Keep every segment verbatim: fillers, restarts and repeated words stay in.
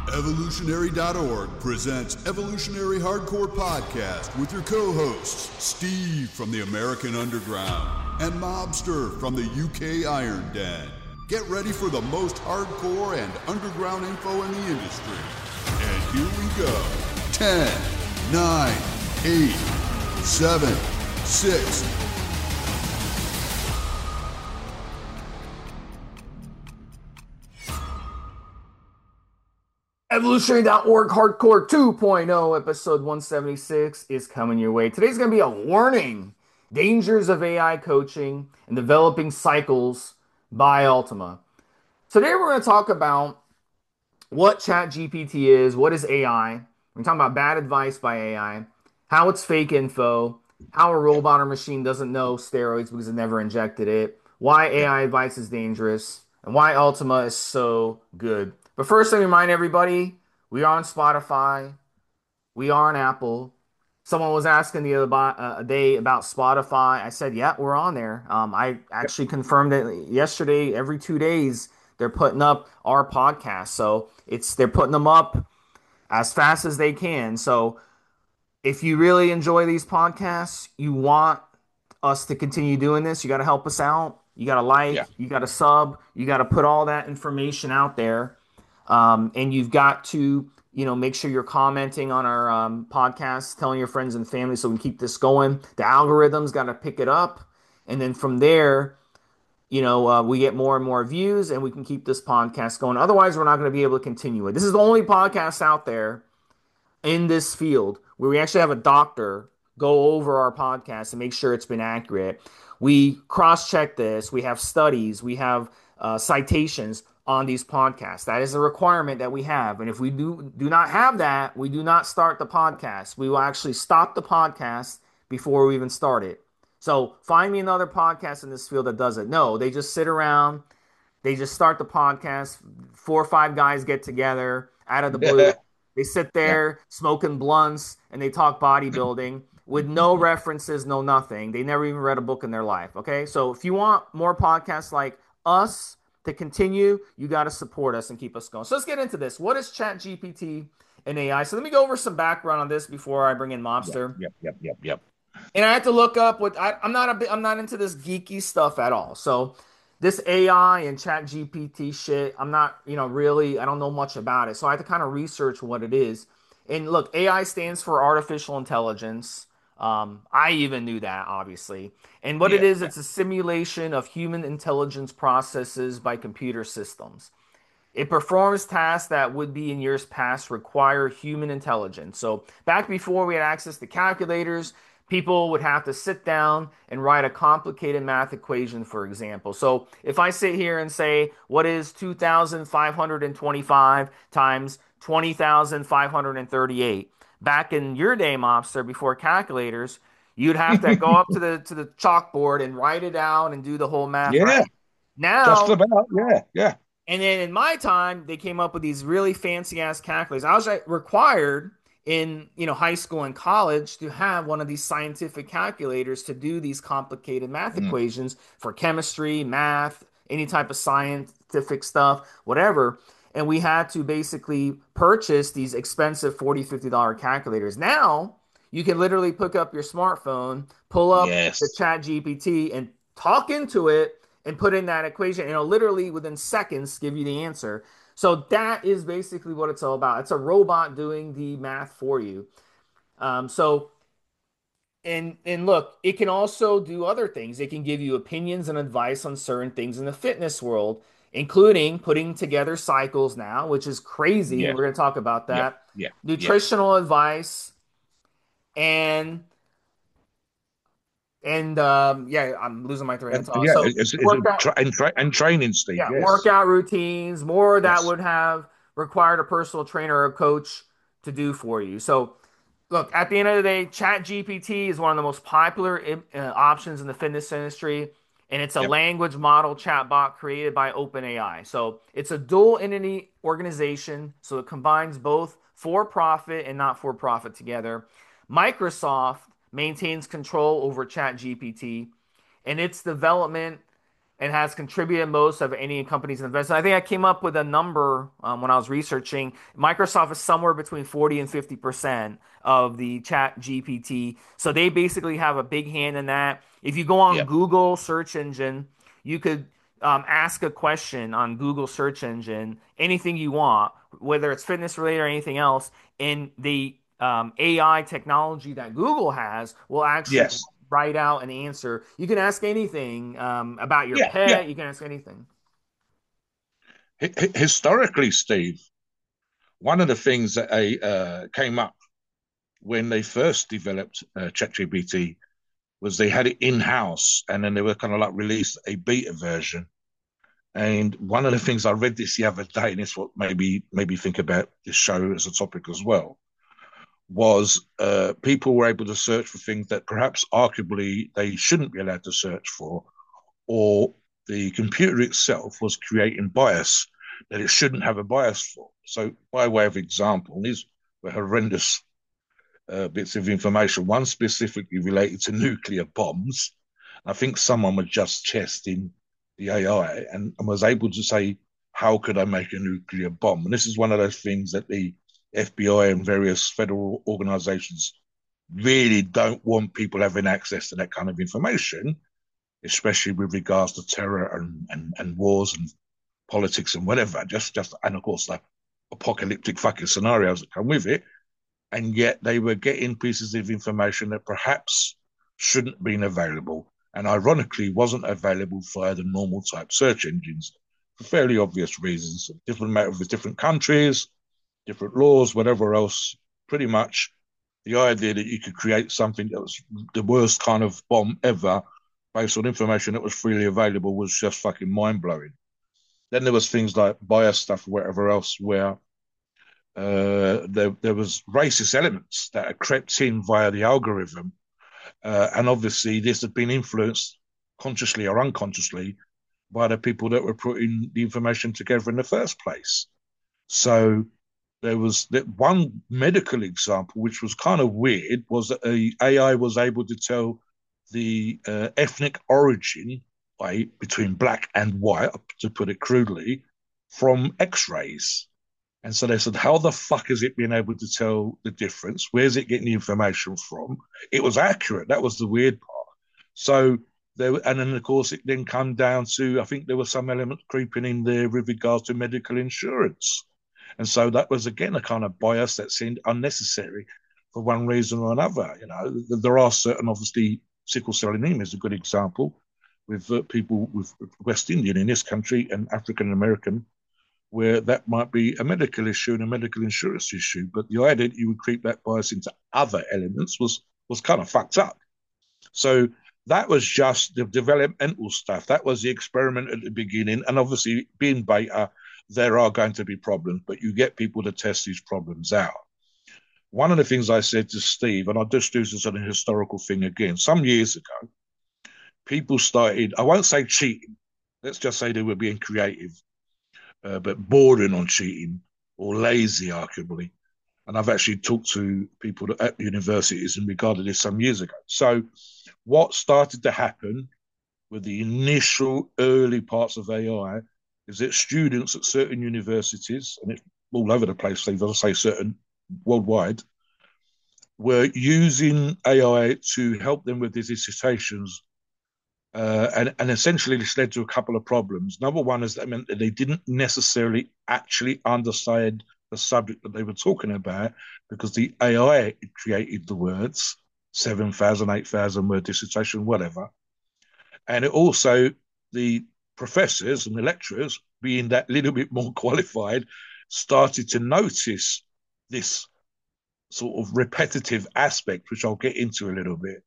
Evolutionary dot org presents Evolutionary Hardcore Podcast with your co-hosts, Steve from the American Underground and Mobster from the U K Iron Den. Get ready for the most hardcore and underground info in the industry. And here we go. ten, nine, eight, seven, six, Evolutionary dot org Hardcore two point oh, episode one seventy-six is coming your way. Today's going to be a warning. Dangers of A I coaching and developing cycles by Ultima. Today we're going to talk about what ChatGPT is, what is A I. We're talking about bad advice by A I, how it's fake info, how a robot or machine doesn't know steroids because it never injected it, why A I advice is dangerous, and why Ultima is so good. But first, let me remind everybody, we are on Spotify. We are on Apple. Someone was asking the other uh, day about Spotify. I said, yeah, we're on there. Um, I actually confirmed it yesterday. Every two days, they're putting up our podcast. So it's they're putting them up as fast as they can. So if you really enjoy these podcasts, you want us to continue doing this, you got to help us out. You got to like, yeah. you got to sub, you got to put all that information out there. Um, and you've got to, you know, make sure you're commenting on our um, podcast, telling your friends and family so we can keep this going. The algorithm's got to pick it up. And then from there, you know, uh, we get more and more views and we can keep this podcast going. Otherwise, we're not going to be able to continue it. This is the only podcast out there in this field where we actually have a doctor go over our podcast and make sure it's been accurate. We cross-check this. We have studies. We have uh, citations on these podcasts. That is a requirement that we have. And if we do do not have that, we do not start the podcast. We will actually stop the podcast before we even start it. So find me another podcast in this field that does it. No, they just sit around. They just start the podcast. Four or five guys get together out of the blue. They sit there yeah. smoking blunts and they talk bodybuilding with no references, no nothing. They never even read a book in their life. Okay. So if you want more podcasts like us to continue, you got to support us and keep us going. So let's get into this. What is ChatGPT and A I? So let me go over some background on this before I bring in Mobster. Yep, yep, yep, yep. And I had to look up what I, I'm not a bit, I'm not into this geeky stuff at all. So this A I and ChatGPT shit, I'm not, you know, really, I don't know much about it. So I had to kind of research what it is. And look, A I stands for artificial intelligence. Um, I even knew that, obviously. And what yeah, it is, yeah. it's a simulation of human intelligence processes by computer systems. It performs tasks that would be in years past require human intelligence. So back before we had access to calculators, people would have to sit down and write a complicated math equation, for example. So if I sit here and say, what is two thousand five hundred twenty-five times twenty thousand five hundred thirty-eight? Back in your day, Mobster, before calculators, you'd have to go up to the to the chalkboard and write it out and do the whole math. Yeah. Right? Now, just about. Yeah, yeah. And then in my time, they came up with these really fancy ass calculators. I was like, required in you know high school and college to have one of these scientific calculators to do these complicated math mm. equations for chemistry, math, any type of scientific stuff, whatever. And we had to basically purchase these expensive forty dollars, fifty dollars calculators. Now, you can literally pick up your smartphone, pull up yes. the ChatGPT, and talk into it and put in that equation. And it'll literally, within seconds, give you the answer. So that is basically what it's all about. It's a robot doing the math for you. Um, so, and and look, it can also do other things. It can give you opinions and advice on certain things in the fitness world, including putting together cycles now, which is crazy. Yeah. We're going to talk about that. Yeah. Yeah. Nutritional yeah. advice and and um, yeah, I'm losing my train of thought. Yeah, so it's, it's workout, tra- and, tra- and training, Steve. Yeah, yes. workout routines, more that yes. would have required a personal trainer or a coach to do for you. So look, at the end of the day, ChatGPT is one of the most popular uh, options in the fitness industry. And it's a yep. language model chatbot created by OpenAI. So it's a dual entity organization. So it combines both for-profit and not-for-profit together. Microsoft maintains control over ChatGPT, and its development and has contributed most of any company's investment. I think I came up with a number um, when I was researching. Microsoft is somewhere between forty and fifty percent of the Chat G P T. So they basically have a big hand in that. If you go on Yep. Google search engine, you could um, ask a question on Google search engine, anything you want, whether it's fitness related or anything else, and the um, A I technology that Google has will actually Yes. write out an answer. You can ask anything um, about your Yeah. Yeah. pet. You can ask anything. Hi- hi- historically, Steve, one of the things that I, uh, came up when they first developed uh, ChatGPT was they had it in house, and then they were kind of like released a beta version. And one of the things I read this the other day, and it's what maybe maybe think about this show as a topic as well, was uh, people were able to search for things that perhaps arguably they shouldn't be allowed to search for, or the computer itself was creating bias that it shouldn't have a bias for. So, by way of example, these were horrendous uh, bits of information. One specifically related to nuclear bombs. I think someone was just testing the A I and, and was able to say, how could I make a nuclear bomb? And this is one of those things that the F B I and various federal organizations really don't want people having access to that kind of information, especially with regards to terror and, and, and wars and politics and whatever. Just, just, and of course, the apocalyptic fucking scenarios that come with it. And yet they were getting pieces of information that perhaps shouldn't have been available, and ironically wasn't available via the normal type search engines for fairly obvious reasons. Different matter with different countries, different laws, whatever else. Pretty much the idea that you could create something that was the worst kind of bomb ever based on information that was freely available was just fucking mind-blowing. Then there was things like bias stuff or whatever else where uh, there, there was racist elements that had crept in via the algorithm. Uh, and obviously this had been influenced consciously or unconsciously by the people that were putting the information together in the first place. So there was that one medical example, which was kind of weird, was that a AI was able to tell the uh, ethnic origin by, between black and white, to put it crudely, from X-rays. And so they said, how the fuck is it being able to tell the difference? Where's it getting the information from? It was accurate. That was the weird part. So there, and then of course it then come down to, I think there was some element creeping in there with regards to medical insurance. And so that was again a kind of bias that seemed unnecessary for one reason or another. You know, there are certain, obviously, sickle cell anemia is a good example with uh, people with West Indian in this country and African American, where that might be a medical issue and a medical insurance issue. But the idea that you would creep that bias into other elements was was kind of fucked up. So that was just the developmental stuff. That was the experiment at the beginning. And obviously, being beta, there are going to be problems, but you get people to test these problems out. One of the things I said to Steve, and I'll just do this as a historical thing again, some years ago, people started, I won't say cheating, let's just say they were being creative, uh, but bordering on cheating or lazy, arguably. And I've actually talked to people at universities in regard to this some years ago. So what started to happen with the initial early parts of A I is that students at certain universities, and it's all over the place, Steve, I'll say certain worldwide, were using A I to help them with their dissertations. Uh, and, and essentially this led to a couple of problems. Number one is that it meant that they didn't necessarily actually understand the subject that they were talking about because the A I created the words, seven thousand, eight thousand word dissertation, whatever. And it also, the professors and the lecturers, being that little bit more qualified, started to notice this sort of repetitive aspect, which I'll get into a little bit,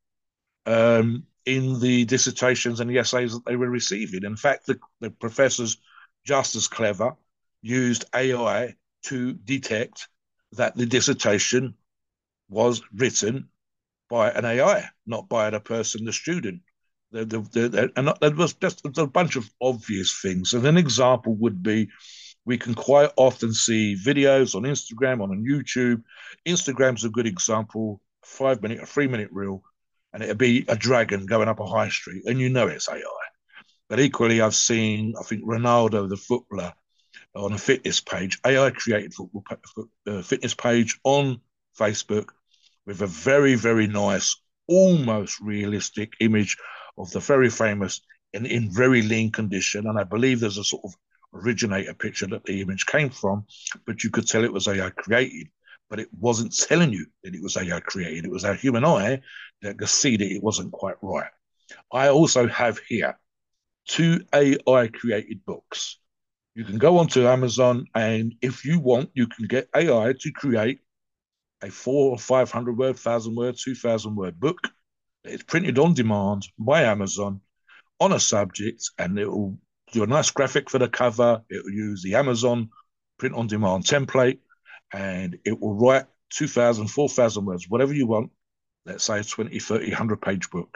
um, in the dissertations and the essays that they were receiving. In fact, the, the professors, just as clever, used A I to detect that the dissertation was written by an A I, not by the person, the student. The, the, the, and there was just a bunch of obvious things. And an example would be, we can quite often see videos on Instagram, on YouTube. Instagram's a good example, five minute, a three minute reel, and it'll be a dragon going up a high street, and you know it's A I. But equally, I've seen, I think, Ronaldo, the footballer, on a fitness page, A I created football uh, fitness page on Facebook with a very, very nice, almost realistic image of the very famous in, in very lean condition. And I believe there's a sort of originator picture that the image came from, but you could tell it was A I created, but it wasn't telling you that it was A I created. It was our human eye that could see that it wasn't quite right. I also have here two A I created books. You can go onto Amazon, and if you want, you can get A I to create a four or five hundred word, thousand word, two thousand word book that is printed on demand by Amazon on a subject, and it will do a nice graphic for the cover. It will use the Amazon print on demand template, and it will write two thousand, four thousand words, whatever you want. Let's say a twenty, thirty, one hundred page book.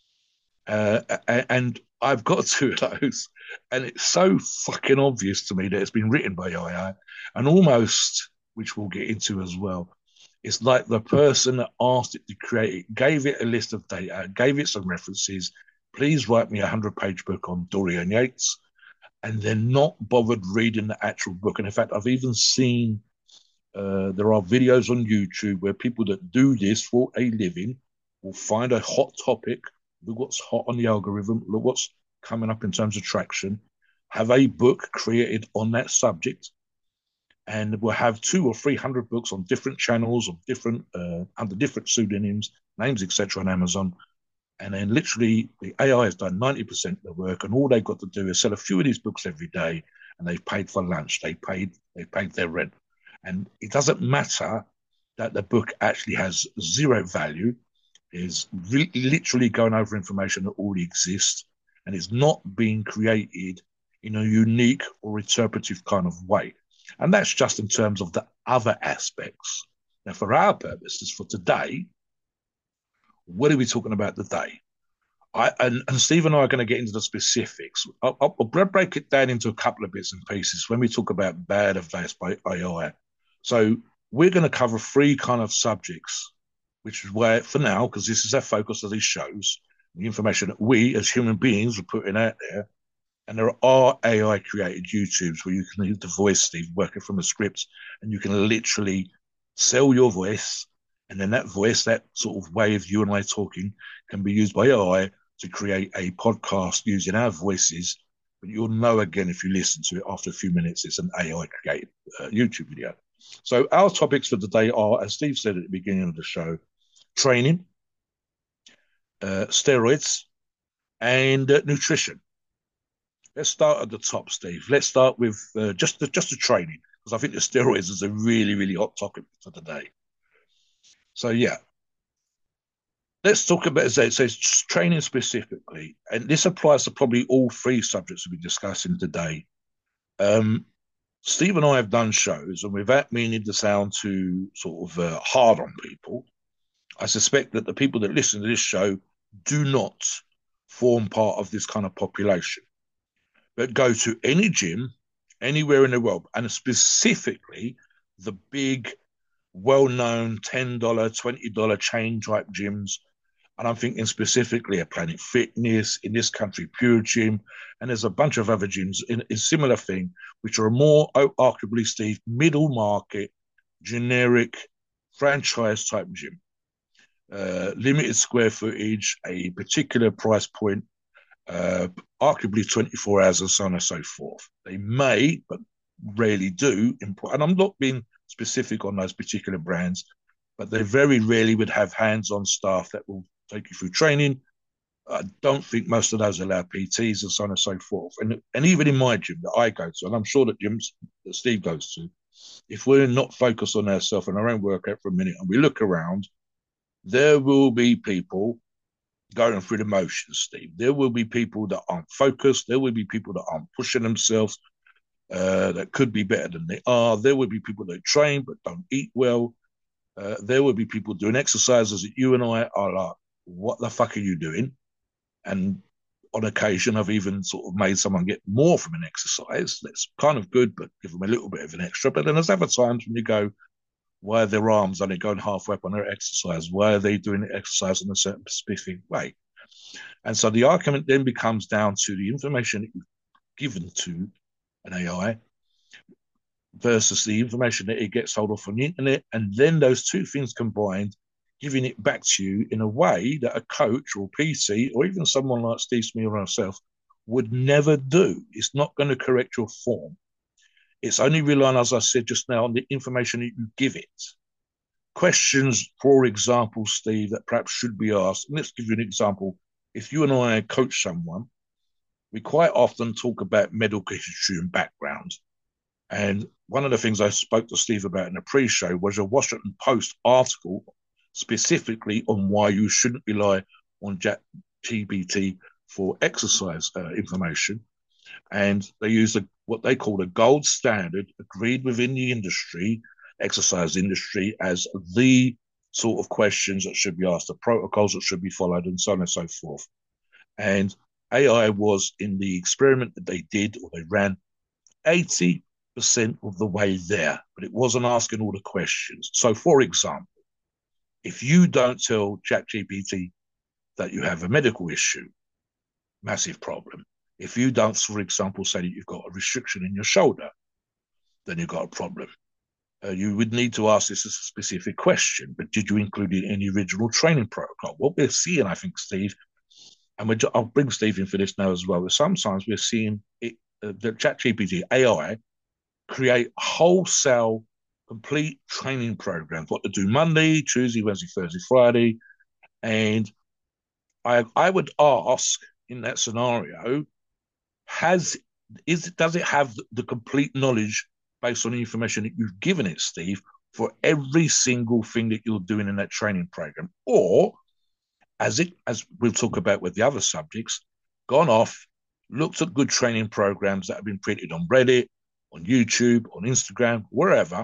Uh, and I've got two of those, and it's so fucking obvious to me that it's been written by A I, and almost, which we'll get into as well, it's like the person that asked it to create it gave it a list of data, gave it some references. Please write me a hundred page book on Dorian Yates, and they're not bothered reading the actual book. And in fact, I've even seen uh, there are videos on YouTube where people that do this for a living will find a hot topic. Look what's hot on the algorithm. Look what's coming up in terms of traction. Have a book created on that subject, and we'll have two or three hundred books on different channels, of different uh, under different pseudonyms, names, et cetera, on Amazon. And then literally the A I has done ninety percent of the work, and all they've got to do is sell a few of these books every day, and they've paid for lunch. They paid they paid their rent, and it doesn't matter that the book actually has zero value. Is re- literally going over information that already exists, and it's not being created in a unique or interpretive kind of way. And that's just in terms of the other aspects. Now, for our purposes, for today, what are we talking about today? I, and, and Steve and I are going to get into the specifics. I'll, I'll break it down into a couple of bits and pieces when we talk about bad advice by A I. So we're going to cover three kind of subjects, which is where, for now, because this is our focus of these shows, the information that we as human beings are putting out there. And there are A I created YouTubes where you can use the voice, Steve, working from a script, and you can literally sell your voice. And then that voice, that sort of way of you and I talking, can be used by A I to create a podcast using our voices. But you'll know again, if you listen to it after a few minutes, it's an A I created uh, YouTube video. So our topics for today are, as Steve said at the beginning of the show, training, uh, steroids, and uh, nutrition. Let's start at the top, Steve. Let's start with uh, just the just the training, because I think the steroids is a really, really hot topic for today. So yeah, let's talk about it. It says training specifically, and this applies to probably all three subjects we'll be discussing today. Um, Steve and I have done shows, and without meaning to sound too sort of uh, hard on people, I suspect that the people that listen to this show do not form part of this kind of population, but go to any gym anywhere in the world, and specifically the big, well-known ten dollars, twenty dollars chain type gyms. And I'm thinking specifically of Planet Fitness, in this country, Pure Gym, and there's a bunch of other gyms in a similar thing, which are more, arguably, Steve, middle market, generic, franchise type gym. Uh, limited square footage, a particular price point, uh, arguably twenty-four hours and so on and so forth. They may, but rarely do, and I'm not being specific on those particular brands, but they very rarely would have hands-on staff that will take you through training. I don't think most of those allow P Ts and so on and so forth. And, and even in my gym that I go to, and I'm sure that gyms that Steve goes to, if we're not focused on ourselves and our own workout for a minute and we look around, there will be people going through the motions, Steve. There will be people that aren't focused. There will be people that aren't pushing themselves, uh, that could be better than they are. There will be people that train but don't eat well. Uh, there will be people doing exercises that you and I are like, what the fuck are you doing? And on occasion, I've even sort of made someone get more from an exercise. That's kind of good, but give them a little bit of an extra. But then there's other times when you go, why are their arms only going halfway up on their exercise? Why are they doing the exercise in a certain specific way? And so the argument then becomes down to the information that you've given to an A I versus the information that it gets hold of from the internet, and then those two things combined, giving it back to you in a way that a coach or P T or even someone like Steve Smith or myself would never do. It's not going to correct your form. It's only relying, as I said just now, on the information that you give it. Questions, for example, Steve, that perhaps should be asked. And let's give you an example. If you and I coach someone, we quite often talk about medical history and background. And one of the things I spoke to Steve about in the pre-show was a Washington Post article specifically on why you shouldn't rely on ChatGPT for exercise uh, information. And they use a, what they call a gold standard, agreed within the industry, exercise industry, as the sort of questions that should be asked, the protocols that should be followed, and so on and so forth. And A I was, in the experiment that they did, or they ran, eighty percent of the way there, but it wasn't asking all the questions. So, for example, if you don't tell ChatGPT that you have a medical issue, massive problem. If you don't, for example, say that you've got a restriction in your shoulder, then you've got a problem. Uh, you would need to ask this as a specific question, but did you include it in the original training protocol? What we're seeing, I think, Steve, and we're, I'll bring Steve in for this now as well, but sometimes we're seeing it, uh, the ChatGPT A I create wholesale, complete training programs, what to do Monday, Tuesday, Wednesday, Thursday, Friday. And I, I would ask in that scenario, has is does it have the complete knowledge based on the information that you've given it, Steve, for every single thing that you're doing in that training program? Or, as it as we'll talk about with the other subjects, gone off, looked at good training programs that have been printed on Reddit, on YouTube, on Instagram, wherever,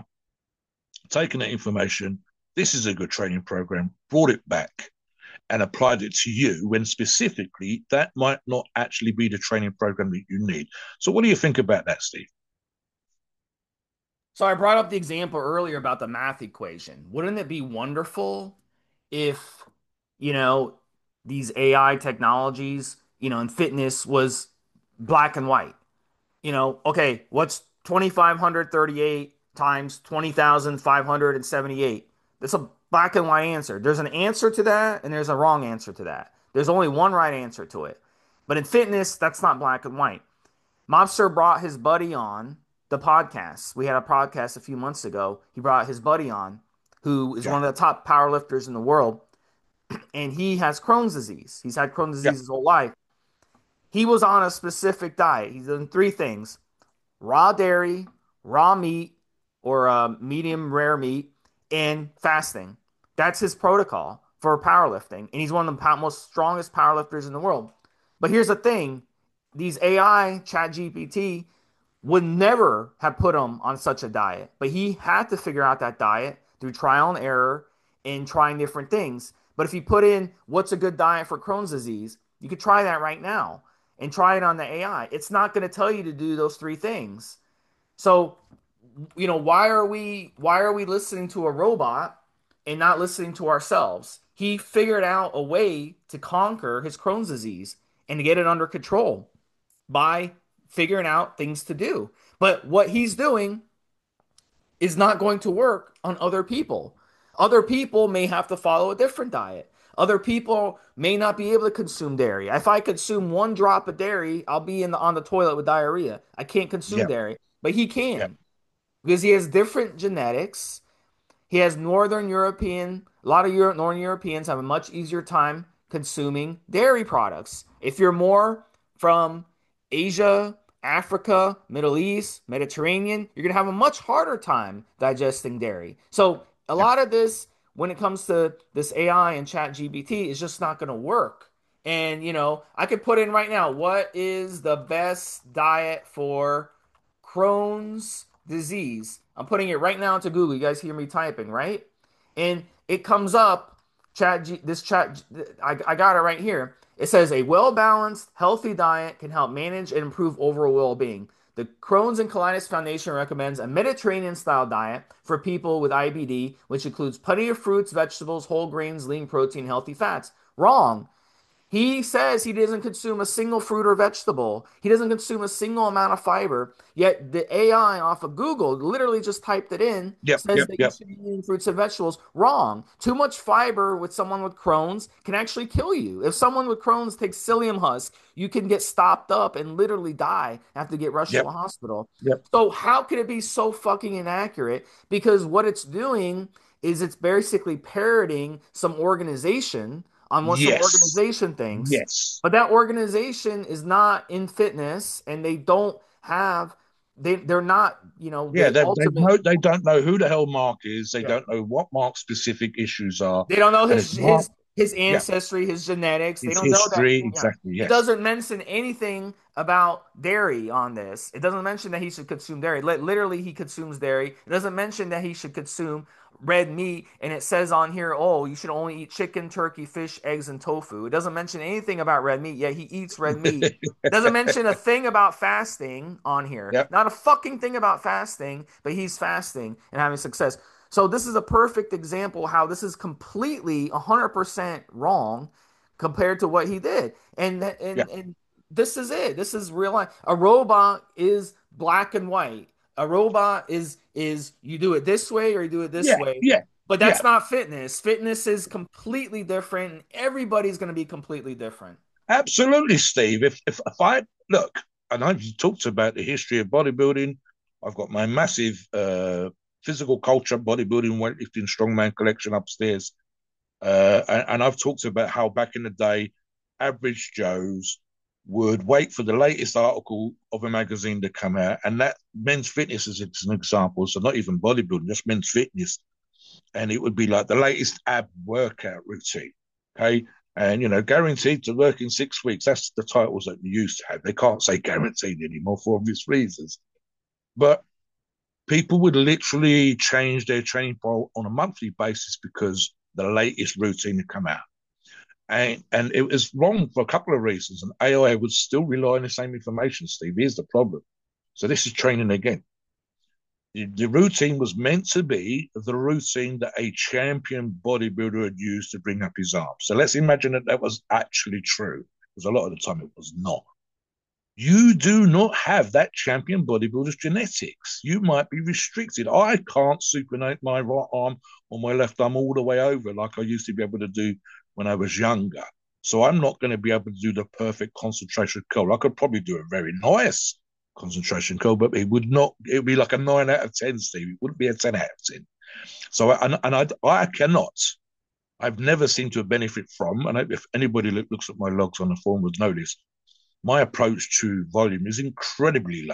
taken that information, this is a good training program, brought it back and applied it to you, when specifically that might not actually be the training program that you need. So what do you think about that, Steve? So I brought up the example earlier about the math equation. Wouldn't it be wonderful if, you know, these A I technologies, you know, in fitness was black and white? You know, okay, what's twenty-five thirty-eight times twenty thousand five hundred seventy-eight? That's a black and white answer. There's an answer to that and there's a wrong answer to that. There's only one right answer to it. But in fitness, that's not black and white. Mobster brought his buddy on the podcast. We had a podcast a few months ago. He brought his buddy on, who is yeah. one of the top powerlifters in the world. And he has Crohn's disease. He's had Crohn's disease yeah. his whole life. He was on a specific diet. He's done three things: raw dairy, raw meat, or uh, medium rare meat, and fasting. That's his protocol for powerlifting. And he's one of the most strongest powerlifters in the world. But here's the thing. These A I, ChatGPT, would never have put him on such a diet. But he had to figure out that diet through trial and error and trying different things. But if you put in what's a good diet for Crohn's disease, you could try that right now and try it on the A I. It's not going to tell you to do those three things. So, you know, why are we why are we listening to a robot and not listening to ourselves? He figured out a way to conquer his Crohn's disease and to get it under control by figuring out things to do. But what he's doing is not going to work on other people. Other people may have to follow a different diet. Other people may not be able to consume dairy. If I consume one drop of dairy, I'll be in the, on the toilet with diarrhea. I can't consume yeah. dairy, but he can yeah. because he has different genetics. He has Northern European, a lot of Euro, Northern Europeans have a much easier time consuming dairy products. If you're more from Asia, Africa, Middle East, Mediterranean, you're going to have a much harder time digesting dairy. So a yeah. lot of this, when it comes to this A I and ChatGPT, is just not going to work. And, you know, I could put in right now, what is the best diet for Crohn's disease? I'm putting it right now into Google. You guys hear me typing, right? And it comes up, chat, G, this chat, I, I got it right here. It says a well-balanced, healthy diet can help manage and improve overall well-being. The Crohn's and Colitis Foundation recommends a Mediterranean-style diet for people with I B D, which includes plenty of fruits, vegetables, whole grains, lean protein, healthy fats. Wrong. He says he doesn't consume a single fruit or vegetable. He doesn't consume a single amount of fiber. Yet the A I off of Google literally just typed it in, Yep, says yep, that you yep. should be eating fruits and vegetables. Wrong. Too much fiber with someone with Crohn's can actually kill you. If someone with Crohn's takes psyllium husk, you can get stopped up and literally die, have to get rushed to Yep, a hospital. yep. So how could it be so fucking inaccurate? Because what it's doing is it's basically parroting some organization on what some Yes, organization thinks, yes. but that organization is not in fitness and they don't have they they're not, you know, Yeah, the they they ultimate. know they don't know who the hell Mark is. They Yeah. don't know what Mark's specific issues are, They don't know and if his Mark, his his yeah, ancestry, his genetics. They his don't know that. history Yeah. exactly. He Yes. doesn't mention anything about dairy on this. It doesn't mention that he should consume dairy. Li- Literally, he consumes dairy. It doesn't mention that he should consume red meat. And it says on here, oh, you should only eat chicken, turkey, fish, eggs, and tofu. It doesn't mention anything about red meat, yet he eats red meat. Doesn't mention a thing about fasting on here. Yep. Not a fucking thing about fasting, but he's fasting and having success. So this is a perfect example how this is completely one hundred percent wrong compared to what he did. And Yeah. and and this is it. This is real life. A robot is black and white. A robot is is you do it this way or you do it this Yeah. way. Yeah. But Yeah. that's not fitness. Fitness is completely different, and everybody's going to be completely different. Absolutely, Steve. If if if I look, and I've talked about the history of bodybuilding, I've got my massive uh, physical culture, bodybuilding, weightlifting, strongman collection upstairs, uh, and, and I've talked about how back in the day, average Joes would wait for the latest article of a magazine to come out, and that Men's Fitness is an example. So not even bodybuilding, just Men's Fitness, and it would be like the latest ab workout routine. Okay. And, you know, guaranteed to work in six weeks. That's the titles that you used to have. They can't say guaranteed anymore for obvious reasons. But people would literally change their training profile on a monthly basis because the latest routine had come out. And, and it was wrong for a couple of reasons. And A I would still rely on the same information, Steve. Here's the problem. So this is training again. The routine was meant to be the routine that a champion bodybuilder had used to bring up his arms. So let's imagine that that was actually true, because a lot of the time it was not. You do not have that champion bodybuilder's genetics. You might be restricted. I can't supinate my right arm or my left arm all the way over like I used to be able to do when I was younger. So I'm not going to be able to do the perfect concentration curl. I could probably do a very nice concentration curl, but it would not, it would be like a nine out of ten, Steve. It wouldn't be a ten out of ten. So, and, and I, I cannot, I've never seemed to benefit from, and if anybody looks at my logs on the forum would know this, my approach to volume is incredibly low.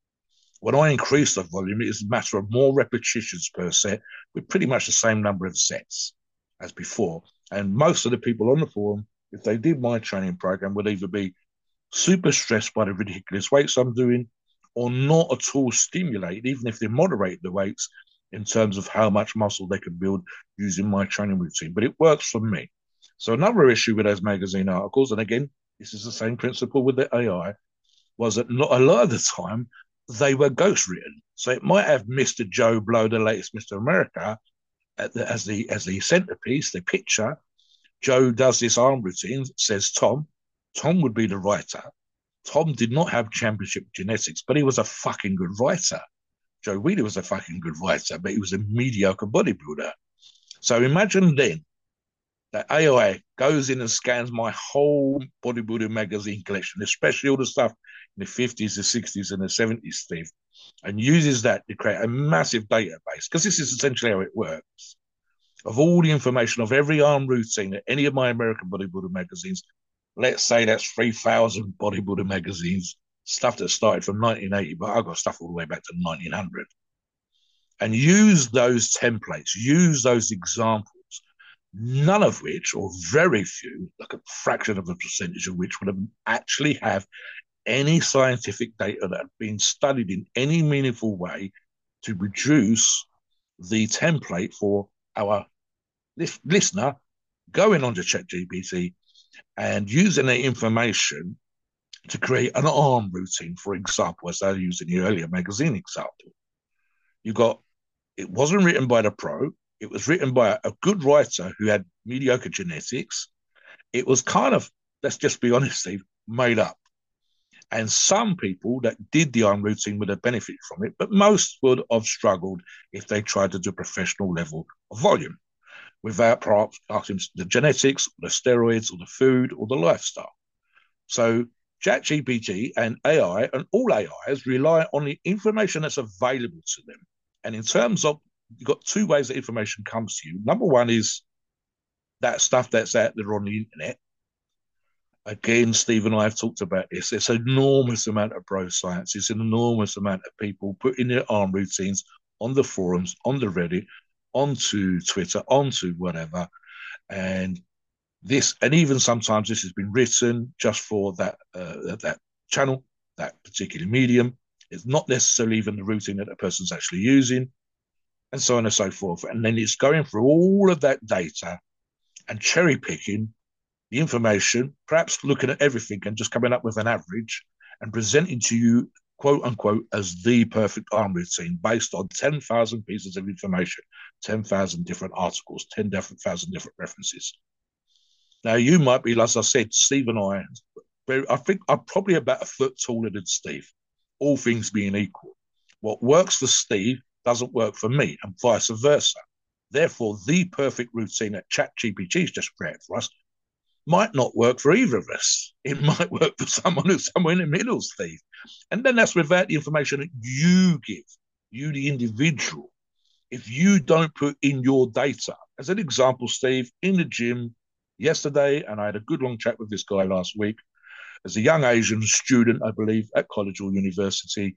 When I increase the volume, it is a matter of more repetitions per set with pretty much the same number of sets as before. And most of the people on the forum, if they did my training program, would either be super stressed by the ridiculous weights I'm doing or not at all stimulated, even if they moderate the weights in terms of how much muscle they can build using my training routine. But it works for me. So another issue with those magazine articles, and again, this is the same principle with the A I, was that not a lot of the time they were ghost written. So it might have Mister Joe Blow, the latest Mister America, the, as the as the centerpiece, the picture. Joe does this arm routine, says Tom. Tom would be the writer. Tom did not have championship genetics, but he was a fucking good writer. Joe Wheeler was a fucking good writer, but he was a mediocre bodybuilder. So imagine then that A I goes in and scans my whole bodybuilding magazine collection, especially all the stuff in the fifties, the sixties, and the seventies, Steve, and uses that to create a massive database, because this is essentially how it works, of all the information of every arm routine that any of my American bodybuilder magazines, let's say that's three thousand bodybuilder magazines, stuff that started from nineteen eighty, but I've got stuff all the way back to nineteen hundred. And use those templates, use those examples, none of which, or very few, like a fraction of a percentage of which would have actually have any scientific data that had been studied in any meaningful way to produce the template for our listener going on to ChatGPT and using the information to create an arm routine, for example, as I used in the earlier magazine example. You got, it wasn't written by the pro. It was written by a good writer who had mediocre genetics. It was kind of let's just be honest, Steve, made up. And some people that did the arm routine would have benefited from it, but most would have struggled if they tried to do a professional level of volume without perhaps asking the genetics, the steroids, or the food, or the lifestyle. So ChatGPT and A I and all A Is rely on the information that's available to them. And in terms of, you've got two ways that information comes to you. Number one is that stuff that's out there on the internet. Again, Steve and I have talked about this. It's an enormous amount of bro science. It's an enormous amount of people putting their arm routines on the forums, on the Reddit, onto Twitter, onto whatever. And this, and even sometimes this has been written just for that uh, that channel, that particular medium. It's not necessarily even the routine that a person's actually using, and so on and so forth. And then it's going through all of that data and cherry picking the information, perhaps looking at everything and just coming up with an average and presenting to you, quote unquote, as the perfect arm routine based on ten thousand pieces of information, ten thousand different articles, ten thousand different references. Now, you might be, as I said, Steve and I, I think I'm probably about a foot taller than Steve, all things being equal. What works for Steve doesn't work for me, and vice versa. Therefore, the perfect routine that ChatGPT has just created for us might not work for either of us. It might work for someone who's somewhere in the middle, Steve. And then that's without the information that you give, you the individual. If you don't put in your data, as an example, Steve, in the gym yesterday, and I had a good long chat with this guy last week, as a young Asian student, I believe, at college or university,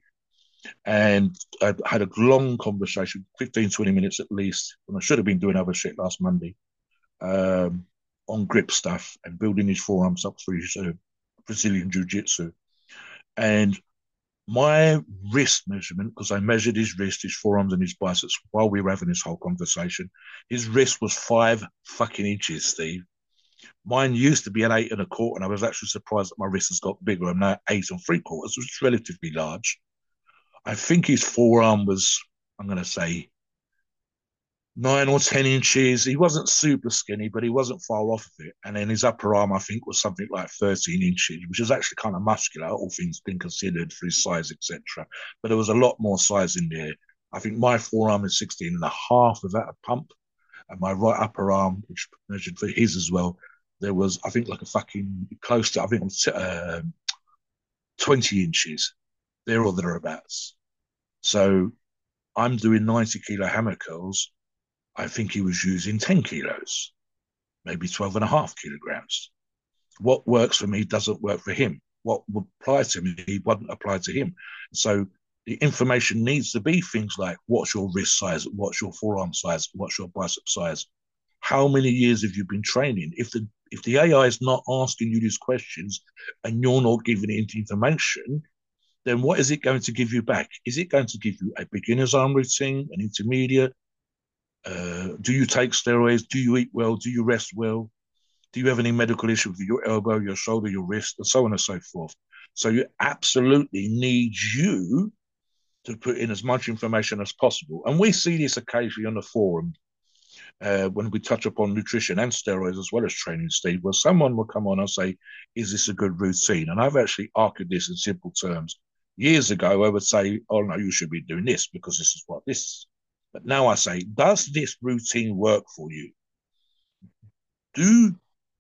and I had a long conversation, fifteen, twenty minutes at least, and I should have been doing other shit last Monday, um, on grip stuff and building his forearms up for his uh, Brazilian Jiu-Jitsu. And my wrist measurement, because I measured his wrist, his forearms and his biceps while we were having this whole conversation, his wrist was five fucking inches, Steve. Mine used to be an eight and a quarter, and I was actually surprised that my wrist has got bigger. I'm now eight and three quarters, which is relatively large. I think his forearm was, I'm going to say, nine or ten inches. He wasn't super skinny, but he wasn't far off of it. And then his upper arm, I think, was something like thirteen inches, which is actually kind of muscular, all things being considered for his size, et cetera. But there was a lot more size in there. I think my forearm is sixteen and a half without a pump. And my right upper arm, which measured for his as well, there was, I think, like a fucking close to, I think, uh, twenty inches, there or thereabouts. So I'm doing ninety kilo hammer curls. I think he was using ten kilos, maybe twelve and a half kilograms. What works for me doesn't work for him. What would apply to me wouldn't apply to him. So the information needs to be things like, what's your wrist size? What's your forearm size? What's your bicep size? How many years have you been training? If the if the A I is not asking you these questions and you're not giving it information, then what is it going to give you back? Is it going to give you a beginner's arm routine, an intermediate? Uh, do you take steroids? Do you eat well? Do you rest well? Do you have any medical issue with your elbow, your shoulder, your wrist, and so on and so forth? So you absolutely need you to put in as much information as possible. And we see this occasionally on the forum uh, when we touch upon nutrition and steroids as well as training, Steve, where someone will come on and say, is this a good routine? And I've actually argued this in simple terms. Years ago, I would say, oh, no, you should be doing this because this is what this is. But now I say, does this routine work for you? Do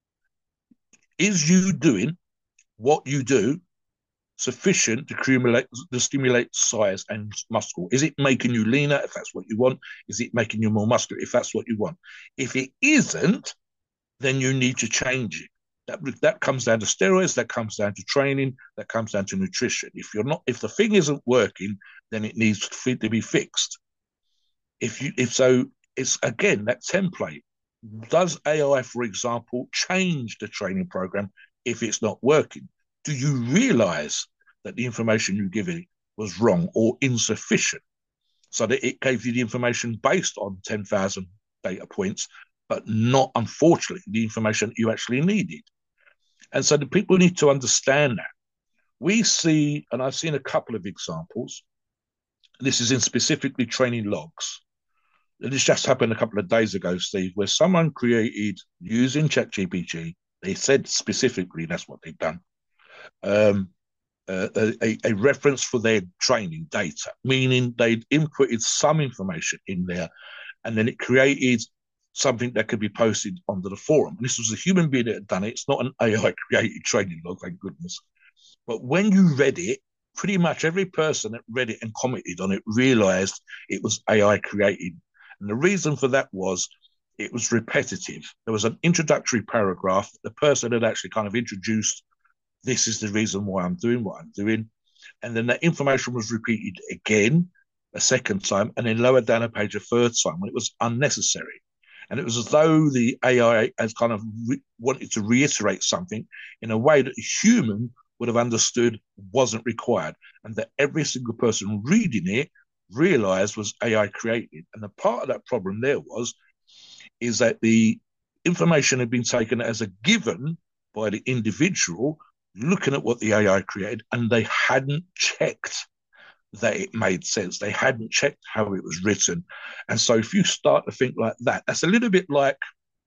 is you doing what you do sufficient to accumulate to stimulate size and muscle? Is it making you leaner if that's what you want? Is it making you more muscular if that's what you want? If it isn't, then you need to change it. That that comes down to steroids, that comes down to training, that comes down to nutrition. If you're not, if the thing isn't working, then it needs to be fixed. If you, if so, it's again that template. Does A I, for example, change the training program if it's not working? Do you realize that the information you give it was wrong or insufficient, so that it gave you the information based on ten thousand data points, but not, unfortunately, the information that you actually needed? And so the people need to understand that. We see, and I've seen a couple of examples. This is in specifically training logs. This just happened a couple of days ago, Steve, where someone created, using ChatGPT, They said specifically that's what they've done. Um, uh, a, a reference for their training data, meaning they'd inputted some information in there and then it created something that could be posted onto the forum. And this was a human being that had done it. It's not an A I created training log, thank goodness. But when you read it, pretty much every person that read it and commented on it realized it was A I created. And the reason for that was it was repetitive. There was an introductory paragraph. The person had actually kind of introduced, this is the reason why I'm doing what I'm doing. And then that information was repeated again, a second time, and then lower down a page a third time when it was unnecessary. And it was as though the A I has kind of re- wanted to reiterate something in a way that a human would have understood wasn't required, and that every single person reading it realized was A I created. And the part of that problem there was, is that the information had been taken as a given by the individual looking at what the A I created, and they hadn't checked that it made sense. They hadn't checked how it was written. And so if you start to think like that, that's a little bit like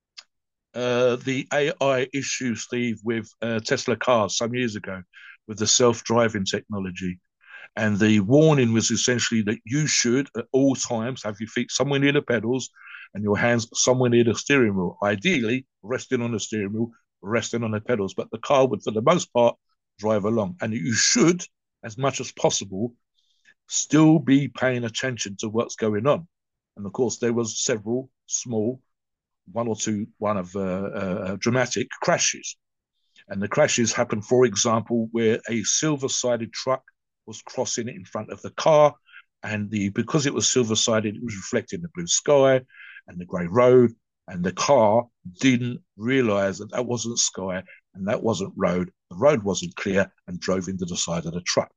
uh, the A I issue, Steve, with uh, Tesla cars some years ago with the self-driving technology. And the warning was essentially that you should at all times have your feet somewhere near the pedals and your hands somewhere near the steering wheel, ideally resting on the steering wheel, resting on the pedals. But the car would, for the most part, drive along. And you should, as much as possible, still be paying attention to what's going on. And of course, there was several small, one or two, one of uh, uh, dramatic crashes. And the crashes happened, for example, where a silver-sided truck was crossing in front of the car, and the because it was silver-sided, it was reflecting the blue sky and the grey road, and the car didn't realise that that wasn't sky and that wasn't road. The road wasn't clear and drove into the side of the truck.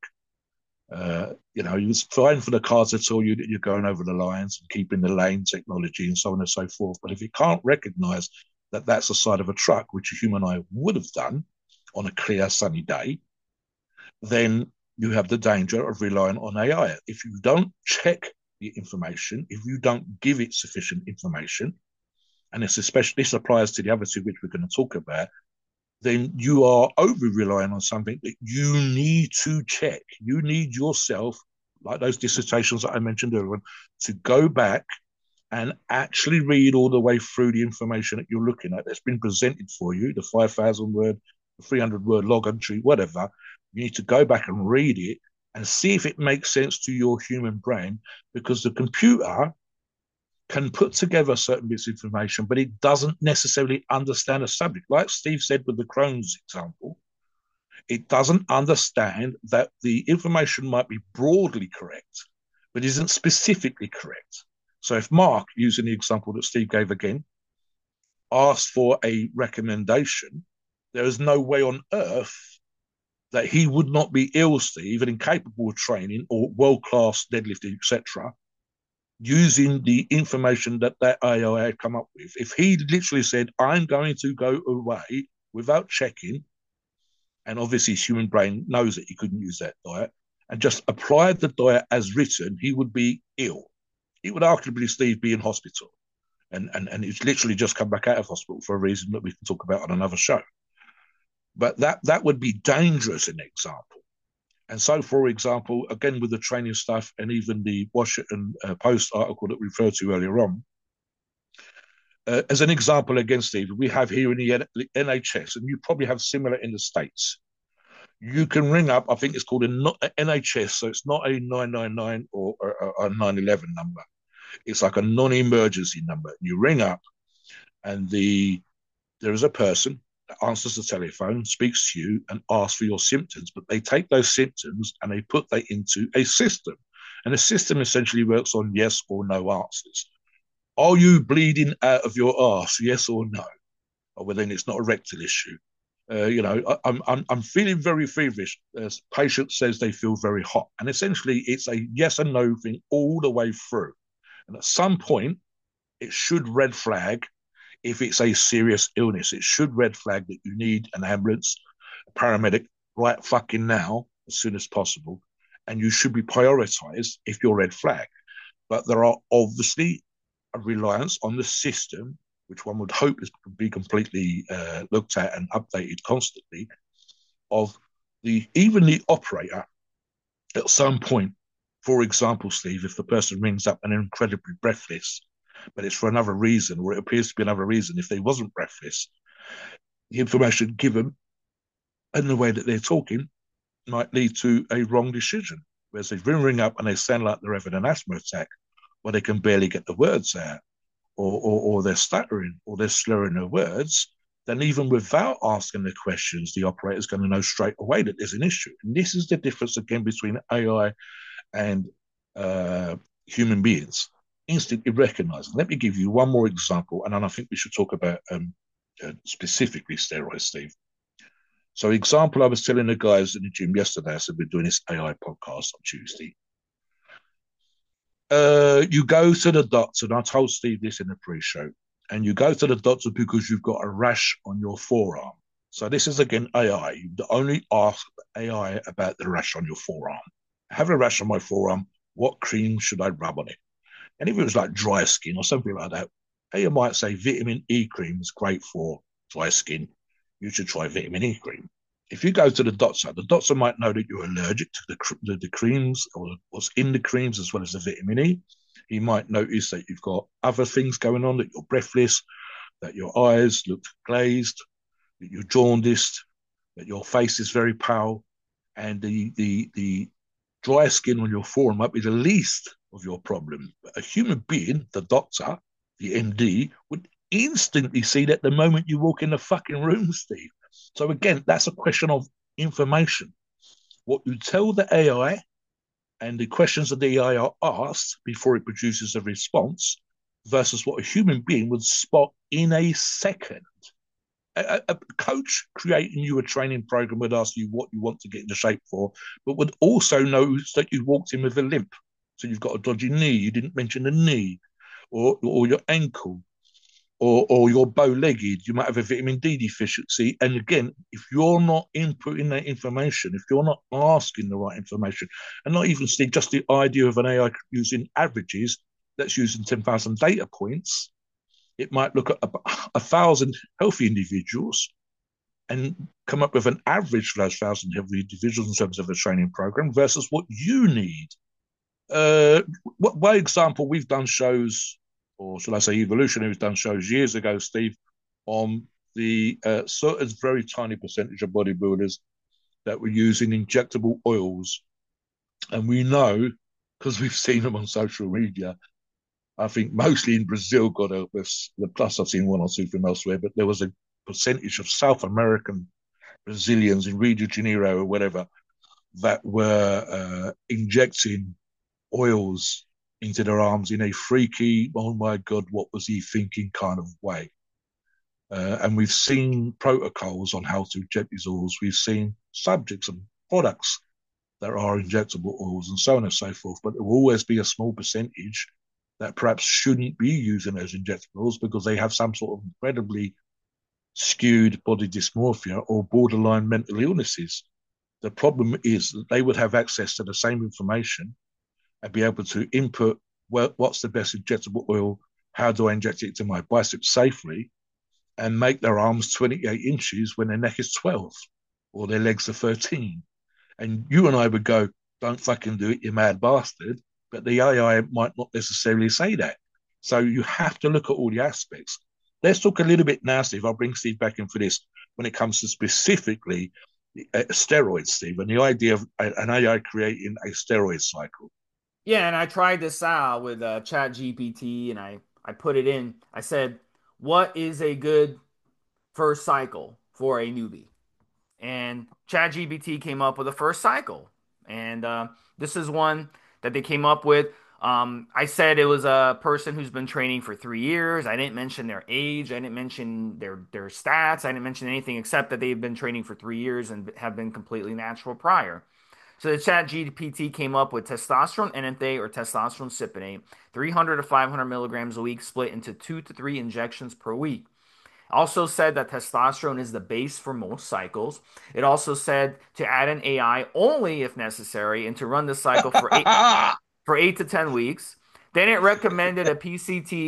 Uh, you know, it was fine for the car to tell you that you're going over the lines and keeping the lane technology and so on and so forth. But if you can't recognise that that's the side of a truck, which a human eye would have done on a clear, sunny day, then you have the danger of relying on A I. If you don't check the information, if you don't give it sufficient information, and this especially this applies to the other two which we're going to talk about, then you are over relying on something that you need to check. You need yourself, like those dissertations that I mentioned earlier, to go back and actually read all the way through the information that you're looking at that's been presented for you, the five thousand word, the three hundred word log entry, whatever. You need to go back and read it and see if it makes sense to your human brain, because the computer can put together certain bits of information, but it doesn't necessarily understand a subject. Like Steve said with the Crohn's example, it doesn't understand that the information might be broadly correct, but isn't specifically correct. So if Mark, using the example that Steve gave again, asked for a recommendation, there is no way on earth that he would not be ill, Steve, and incapable of training or world-class deadlifting, et cetera, using the information that that A I had come up with. If he literally said, I'm going to go away without checking, and obviously his human brain knows that he couldn't use that diet, and just applied the diet as written, he would be ill. He would arguably, Steve, be in hospital. And, and, and he's literally just come back out of hospital for a reason that we can talk about on another show. But that, that would be dangerous, an example. And so, for example, again, with the training stuff and even the Washington uh, Post article that we referred to earlier on, uh, as an example, again, Steve, we have here in the N H S, and you probably have similar in the States. You can ring up, I think it's called a N H S, so it's not a nine nine nine or a nine one one number. It's like a non-emergency number. You ring up, and the there is a person that answers the telephone, speaks to you, and asks for your symptoms. But they take those symptoms and they put that into a system. And the system essentially works on yes or no answers. Are you bleeding out of your arse? Yes or no? Or well, then it's not a rectal issue. Uh, you know, I, I'm I'm I'm feeling very feverish. The patient says they feel very hot, and essentially it's a yes and no thing all the way through. And at some point, it should red flag if it's a serious illness. It should red flag that you need an ambulance, a paramedic, right fucking now, as soon as possible. And you should be prioritized if you're red flag. But there are obviously a reliance on the system which one would hope is be completely uh, looked at and updated constantly, of the even the operator at some point. For example, Steve, if the person rings up and they're incredibly breathless, but it's for another reason, or it appears to be another reason, if they wasn't breathless, the information given and the way that they're talking might lead to a wrong decision. Whereas they ring up and they sound like they're having an asthma attack, or they can barely get the words out, or, or, or they're stuttering, or they're slurring their words, then even without asking the questions, the operator is going to know straight away that there's an issue. And this is the difference, again, between A I and uh, human beings. Instantly recognizing. Let me give you one more example, and then I think we should talk about um, uh, specifically steroids, Steve. So, example, I was telling the guys in the gym yesterday, I said we're doing this A I podcast on Tuesday. Uh, you go to the doctor, and I told Steve this in the pre-show, and you go to the doctor because you've got a rash on your forearm. So this is, again, A I. You only ask A I about the rash on your forearm. I have a rash on my forearm. What cream should I rub on it? And if it was like dry skin or something like that, A I might say vitamin E cream is great for dry skin. You should try vitamin E cream. If you go to the doctor, the doctor might know that you're allergic to the, the, the creams or what's in the creams as well as the vitamin E. He might notice that you've got other things going on, that you're breathless, that your eyes look glazed, that you're jaundiced, that your face is very pale, and the the the dry skin on your forearm might be the least of your problem. But a human being, the doctor, the M D, would instantly see that the moment you walk in the fucking room, Steve. So again, that's a question of information. What you tell the A I and the questions that the A I are asked before it produces a response versus what a human being would spot in a second. A, a coach creating you a training program would ask you what you want to get into shape for, but would also notice that you walked in with a limp. So you've got a dodgy knee, you didn't mention the knee, or, or your ankle, or, or you're bow-legged, you might have a vitamin D deficiency. And again, if you're not inputting that information, if you're not asking the right information, and not even, Steve, just the idea of an A I using averages, that's using ten thousand data points, it might look at a, a thousand healthy individuals and come up with an average for those thousand healthy individuals in terms of a training program versus what you need. Uh, what, by example, we've done shows, or should I say Evolution, who's done shows years ago, Steve, on the uh, certain very tiny percentage of bodybuilders that were using injectable oils. And we know, because we've seen them on social media, I think mostly in Brazil, God help us, the plus I've seen one or two from elsewhere, but there was a percentage of South American Brazilians in Rio de Janeiro or whatever that were uh, injecting oils into their arms in a freaky, oh my God, what was he thinking kind of way. Uh, and we've seen protocols on how to inject these oils. We've seen subjects and products that are injectable oils and so on and so forth, but there will always be a small percentage that perhaps shouldn't be using those injectables because they have some sort of incredibly skewed body dysmorphia or borderline mental illnesses. The problem is that they would have access to the same information and be able to input, well, what's the best injectable oil, how do I inject it to my biceps safely, and make their arms twenty-eight inches when their neck is twelve or their legs are thirteen. And you and I would go, don't fucking do it, you mad bastard. But the A I might not necessarily say that. So you have to look at all the aspects. Let's talk a little bit now, Steve. I'll bring Steve back in for this when it comes to specifically uh, steroids, Steve, and the idea of an A I creating a steroid cycle. Yeah, and I tried this out with uh, ChatGPT, and I, I put it in. I said, what is a good first cycle for a newbie? And ChatGPT came up with a first cycle. And uh, this is one that they came up with. Um, I said it was a person who's been training for three years. I didn't mention their age. I didn't mention their their stats. I didn't mention anything except that they've been training for three years and have been completely natural prior. So the Chat G P T came up with testosterone N M D A or testosterone cypionate, three hundred to five hundred milligrams a week, split into two to three injections per week. Also said that testosterone is the base for most cycles. It also said to add an A I only if necessary and to run the cycle for eight, for eight to ten weeks. Then it recommended a P C T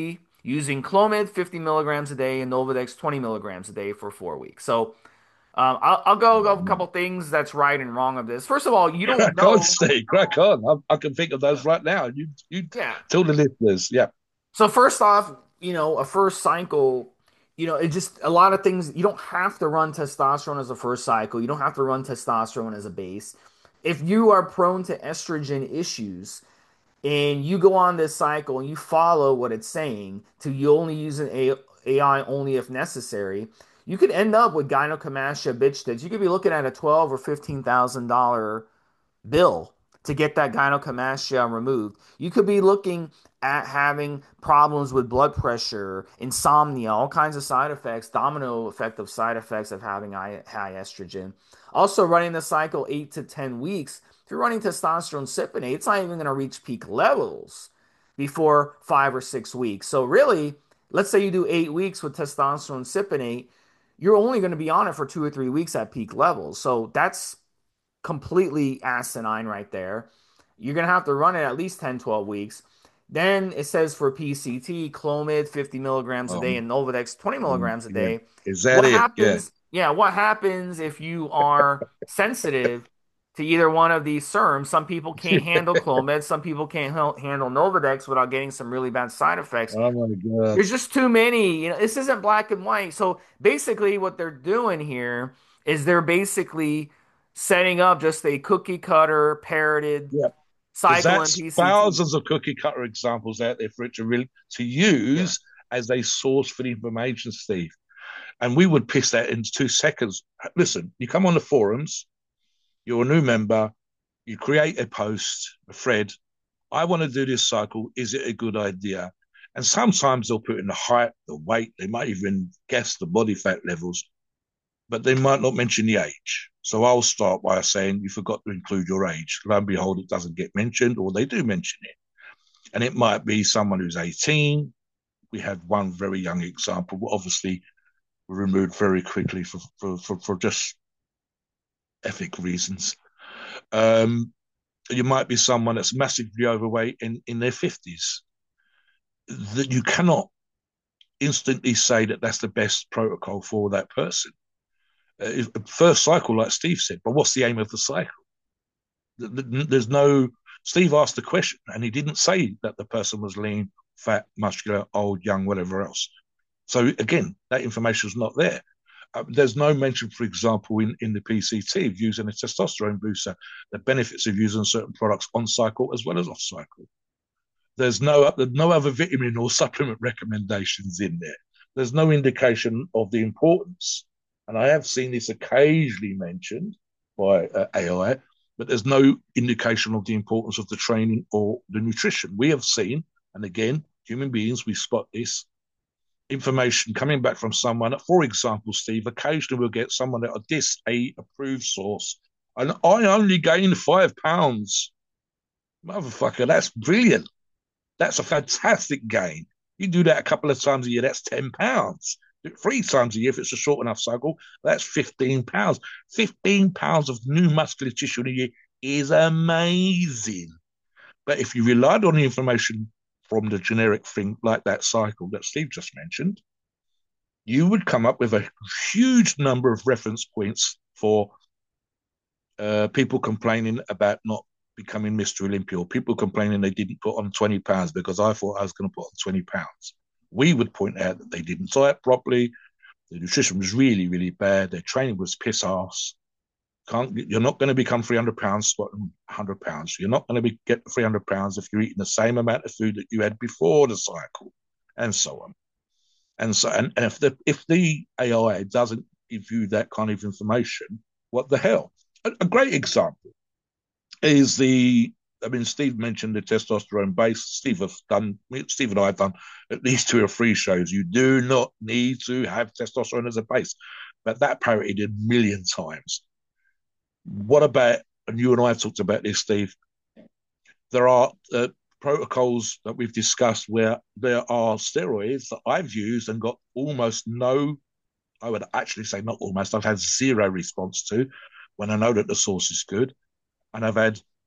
using Clomid fifty milligrams a day and Nolvadex twenty milligrams a day for four weeks. So um, I'll, I'll go over a couple things that's right and wrong of this. First of all, you don't Crack on, know. Steve. Crack on. I, I can think of those right now. You, you Yeah. tell the listeners. Yeah. So first off, you know, a first cycle, you know, it just a lot of things. You don't have to run testosterone as a first cycle. You don't have to run testosterone as a base. If you are prone to estrogen issues, and you go on this cycle and you follow what it's saying to you only use an A I only if necessary, you could end up with gynecomastia bitch tits. You could be looking at a twelve or fifteen thousand dollar bill to get that gynecomastia removed. You could be looking at having problems with blood pressure, insomnia, all kinds of side effects, domino effect of side effects of having high, high estrogen. Also, running the cycle eight to ten weeks. If you're running testosterone cypionate, it's not even going to reach peak levels before five or six weeks. So really, let's say you do eight weeks with testosterone cypionate, you're only going to be on it for two or three weeks at peak levels. So that's completely asinine right there. You're going to have to run it at least ten, twelve weeks. Then it says for P C T, Clomid fifty milligrams a day Um, and Nolvadex twenty um, milligrams a yeah. day. Is that What it? Yeah. happens? Yeah, what happens if you are sensitive to either one of these serums? Some people can't handle Clomid, some people can't handle Nolvadex without getting some really bad side effects. Oh my God. There's just too many. You know, this isn't black and white. So basically, what they're doing here is they're basically setting up just a cookie cutter parroted Yeah. Because cycle in that's P C T. thousands of cookie cutter examples out there for it to really to Yeah. use as a source for the information, Steve. And we would piss that into two seconds. Listen, you come on the forums, you're a new member, you create a post, a thread. I want to do this cycle. Is it a good idea? And sometimes they'll put in the height, the weight, they might even guess the body fat levels, but they might not mention the age. So I'll start by saying you forgot to include your age. Lo and behold, it doesn't get mentioned, or they do mention it. And it might be someone who's eighteen. We had one very young example, obviously removed very quickly for, for, for, for just ethic reasons. Um, you might be someone that's massively overweight in, in their fifties. That you cannot instantly say that that's the best protocol for that person. Uh, first cycle, like Steve said, but what's the aim of the cycle? There's no. Steve asked the question, and he didn't say that the person was lean, fat, muscular, old, young, whatever else. So again, that information is not there. Uh, there's no mention, for example, in, in the P C T of using a testosterone booster, the benefits of using certain products on cycle as well as off cycle. There's no, there's no other vitamin or supplement recommendations in there. There's no indication of the importance. And I have seen this occasionally mentioned by uh, A I, but there's no indication of the importance of the training or the nutrition. We have seen, and again, human beings, we spot this information coming back from someone. For example, Steve, occasionally we'll get someone at a D I S A approved source, and I only gained five pounds. Motherfucker, that's brilliant. That's a fantastic gain. You do that a couple of times a year, that's ten pounds. Three times a year, if it's a short enough cycle, that's fifteen pounds. fifteen pounds of new muscular tissue in a year is amazing. But if you relied on the information from the generic thing like that cycle that Steve just mentioned, you would come up with a huge number of reference points for uh, people complaining about not becoming Mister Olympia, or people complaining they didn't put on twenty pounds because I thought I was going to put on twenty pounds. We would point out that they didn't diet properly, the nutrition was really, really bad, their training was piss ass. Can't, you're not going to become three hundred pounds squatting one hundred pounds. You're not going to be, get three hundred pounds if you're eating the same amount of food that you had before the cycle, and so on. And so, and, and if the if the A I doesn't give you that kind of information, what the hell? A, a great example is the. I mean, Steve mentioned the testosterone base. Steve have done. Steve and I have done at least two or three shows. You do not need to have testosterone as a base, but that parody did a million times. What about, and you and I have talked about this, Steve, there are uh, protocols that we've discussed where there are steroids that I've used and got almost no, I would actually say not almost, I've had zero response to when I know that the source is good. And I've had, uh, protocols that we've discussed where there are steroids that I've used and got almost no, I would actually say not almost, I've had zero response to when I know that the source is good. And I've had, uh, protocols that we've discussed where there are steroids that I've used and got almost no, I would actually say not almost, I've had zero response to when I know that the source is good. And I've had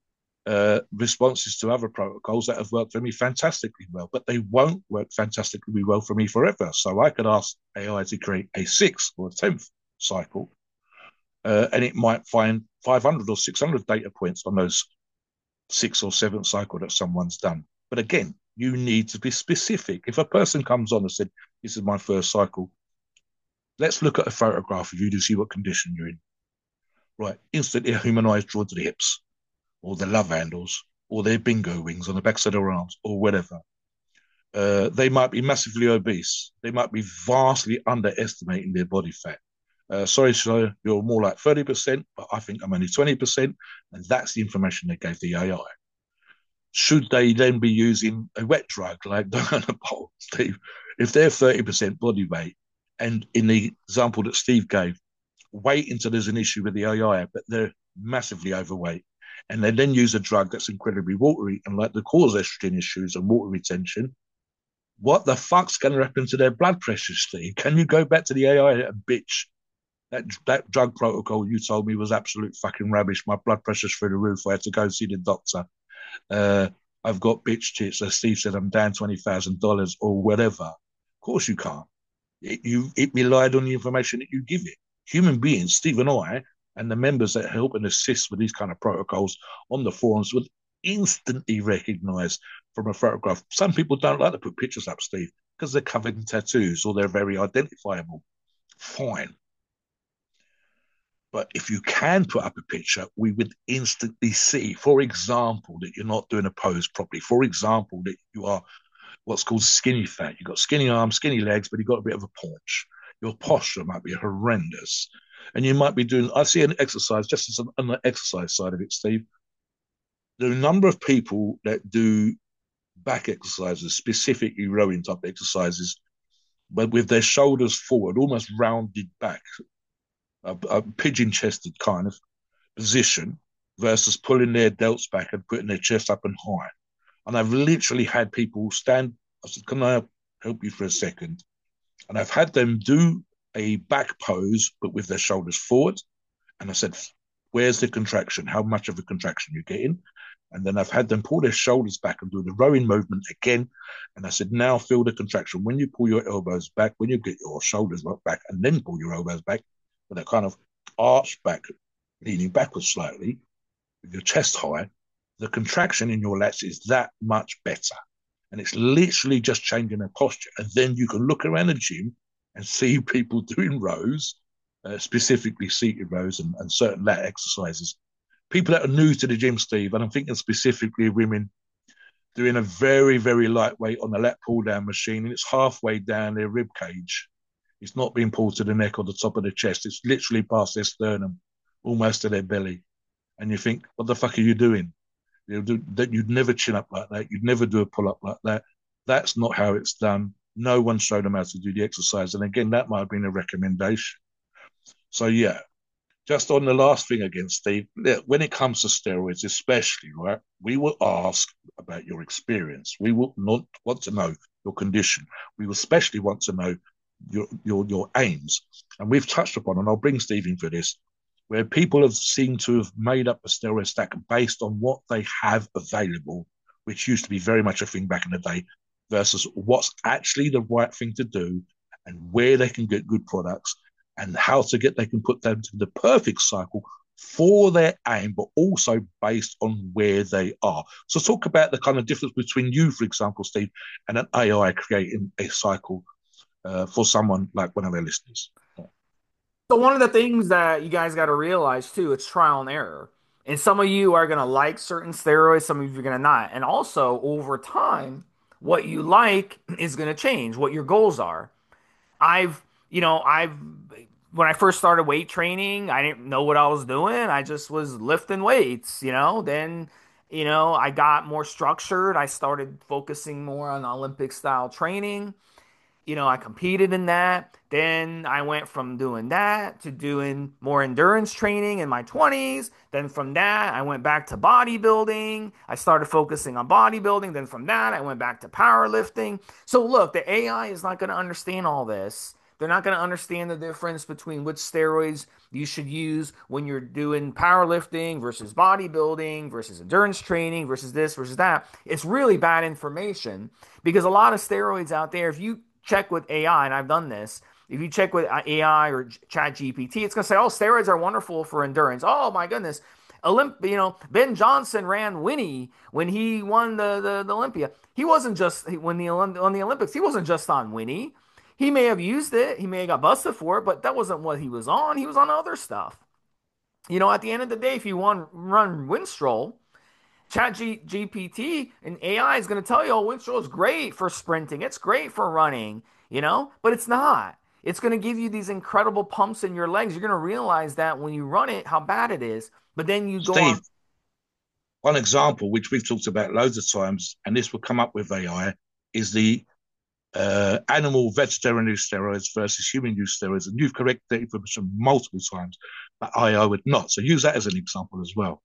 uh, responses to other protocols that have worked for me fantastically well, but they won't work fantastically well for me forever. So I could ask A I to create a sixth or a tenth cycle, uh, and it might find five hundred or six hundred data points on those sixth or seventh cycle that someone's done. But again, you need to be specific. If a person comes on and said, "This is my first cycle," let's look at a photograph of you to see what condition you're in. Right, instantly a human eye is drawn to the hips, or the love handles, or their bingo wings on the backs of their arms, or whatever. Uh, they might be massively obese. They might be vastly underestimating their body fat. Uh, sorry, sir, you're more like thirty percent, but I think I'm only twenty percent. And that's the information they gave the A I. Should they then be using a wet drug like Dianabol, Steve? If they're thirty percent body weight, and in the example that Steve gave, wait until there's an issue with the A I, but they're massively overweight, and they then use a drug that's incredibly watery and like to cause estrogen issues and water retention, what the fuck's going to happen to their blood pressure, Steve? Can you go back to the A I and bitch? That that drug protocol you told me was absolute fucking rubbish. My blood pressure's through the roof. I had to go see the doctor. Uh, I've got bitch tits. As Steve said, I'm down twenty thousand dollars or whatever. Of course you can't. It, you, it relied on the information that you give it. Human beings, Steve and I, and the members that help and assist with these kind of protocols on the forums would instantly recognize from a photograph. Some people don't like to put pictures up, Steve, because they're covered in tattoos or they're very identifiable. Fine. But if you can put up a picture, we would instantly see, for example, that you're not doing a pose properly. For example, that you are what's called skinny fat. You've got skinny arms, skinny legs, but you've got a bit of a paunch. Your posture might be horrendous. And you might be doing, I see an exercise, just as an, on the exercise side of it, Steve. The number of people that do back exercises, specifically rowing type exercises, but with their shoulders forward, almost rounded back, a, a pigeon-chested kind of position, versus pulling their delts back and putting their chest up and high. And I've literally had people stand, I said, can I help you for a second? And I've had them do a back pose, but with their shoulders forward. And I said, where's the contraction? How much of a contraction you're getting? And then I've had them pull their shoulders back and do the rowing movement again. And I said, now feel the contraction. When you pull your elbows back, when you get your shoulders back, and then pull your elbows back, with a kind of arch back, leaning backwards slightly, with your chest high, the contraction in your lats is that much better. And it's literally just changing their posture. And then you can look around the gym and see people doing rows, uh, specifically seated rows and, and certain lat exercises. People that are new to the gym, Steve, and I'm thinking specifically women, doing a very, very lightweight on the lat pull-down machine, and it's halfway down their rib cage. It's not being pulled to the neck or the top of the chest. It's literally past their sternum, almost to their belly. And you think, what the fuck are you doing? You do, that you'd never chin up like that. You'd never do a pull up like that. That's not how it's done. No one showed them how to do the exercise. And again, that might have been a recommendation. So yeah, just on the last thing again, Steve, when it comes to steroids, especially, right, we will ask about your experience. We will not want to know your condition. We will especially want to know your your your aims. And we've touched upon, and I'll bring Steve in for this, where people have seemed to have made up a steroid stack based on what they have available, which used to be very much a thing back in the day, versus what's actually the right thing to do and where they can get good products and how to get, they can put them to the perfect cycle for their aim, but also based on where they are. So talk about the kind of difference between you, for example, Steve, and an A I creating a cycle uh, for someone like one of our listeners. So one of the things that you guys got to realize too, it's trial and error. And some of you are going to like certain steroids, some of you are going to not. And also over time, what you like is going to change, what your goals are. I've, you know, I've, when I first started weight training, I didn't know what I was doing. I just was lifting weights, you know, then, you know, I got more structured. I started focusing more on Olympic style training. You know, I competed in that. Then I went from doing that to doing more endurance training in my twenties. Then from that, I went back to bodybuilding. I started focusing on bodybuilding. Then from that, I went back to powerlifting. So look, the A I is not going to understand all this They're not going to understand the difference between which steroids you should use when you're doing powerlifting versus bodybuilding versus endurance training versus this versus that. It's really bad information because a lot of steroids out there, if you check with A I, and I've done this, if you check with A I or Chat G P T, it's going to say, oh, steroids are wonderful for endurance. Oh, my goodness. Olymp, you know, Ben Johnson ran Winnie when he won the, the, the Olympia. He wasn't just when the on the Olympics. He wasn't just on Winnie. He may have used it. He may have got busted for it, but that wasn't what he was on. He was on other stuff. You know, at the end of the day, if you want run Winstrol, Chat G- GPT and A I is going to tell you, oh, Winstrol is great for sprinting. It's great for running, you know, but it's not. It's going to give you these incredible pumps in your legs. You're going to realize that when you run it, how bad it is. But then you go Steve, on. one example, which we've talked about loads of times, and this will come up with A I, is the uh, animal vegetarian use steroids versus human use steroids. And you've corrected that information multiple times, but A I would not. So use that as an example as well.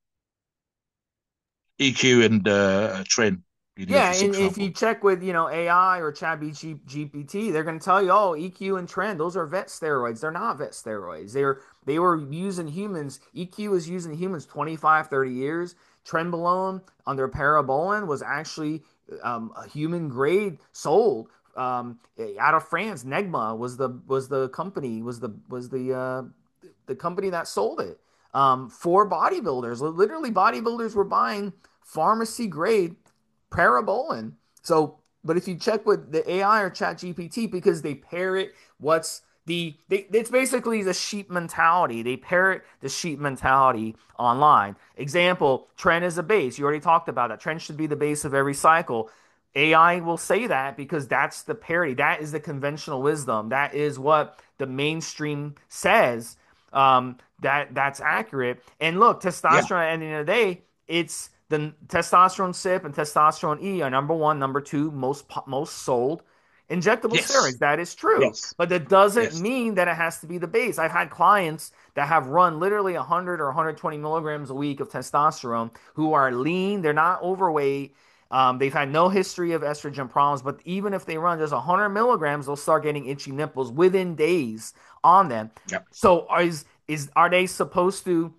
E Q and uh, Tren. Yeah, and if you check with, you know, A I or Chat G P T, they're going to tell you, oh, E Q and Tren, those are vet steroids. They're not vet steroids. They're they were using humans. E Q was using humans twenty-five, thirty years. Trenbolone under Parabolin was actually um, a human grade sold um, out of France. Negma was the was the company was the was the uh, the company that sold it um, for bodybuilders. Literally, bodybuilders were buying pharmacy grade Parabolin. So, but if you check with the A I or Chat G P T, because they parrot what's the, they, it's basically the sheep mentality. They parrot the sheep mentality online. Example, Tren is a base. You already talked about that. Tren should be the base of every cycle. A I will say that because that's the parity. That is the conventional wisdom. That is what the mainstream says. Um, that that's accurate. And look, testosterone yeah. at the end of the day, it's the testosterone S I P and testosterone E are number one, number two most most sold injectable yes. steroids. That is true, yes. but that doesn't yes. mean that it has to be the base. I've had clients that have run literally one hundred or one hundred twenty milligrams a week of testosterone who are lean. They're not overweight. Um, they've had no history of estrogen problems, but even if they run just one hundred milligrams, they'll start getting itchy nipples within days on them. Yep. So is is are they supposed to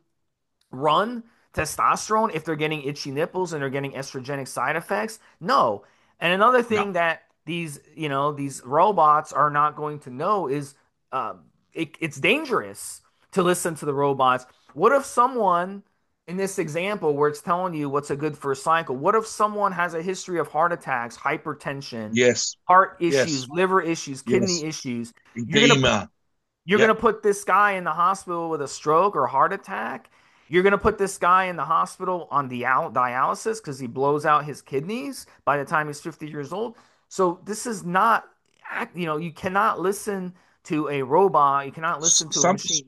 run testosterone if they're getting itchy nipples and they're getting estrogenic side effects? No. And another thing no. that these, you know, these robots are not going to know is uh, it, it's dangerous to listen to the robots. What if someone in this example where it's telling you what's a good first cycle, what if someone has a history of heart attacks, hypertension, yes, heart issues, yes. liver issues, kidney yes. issues? You're going You're yep. going to put this guy in the hospital with a stroke or heart attack? You're going to put this guy in the hospital on dial- dialysis because he blows out his kidneys by the time he's fifty years old? So this is not, you know, you cannot listen to a robot. You cannot listen to Some, a machine.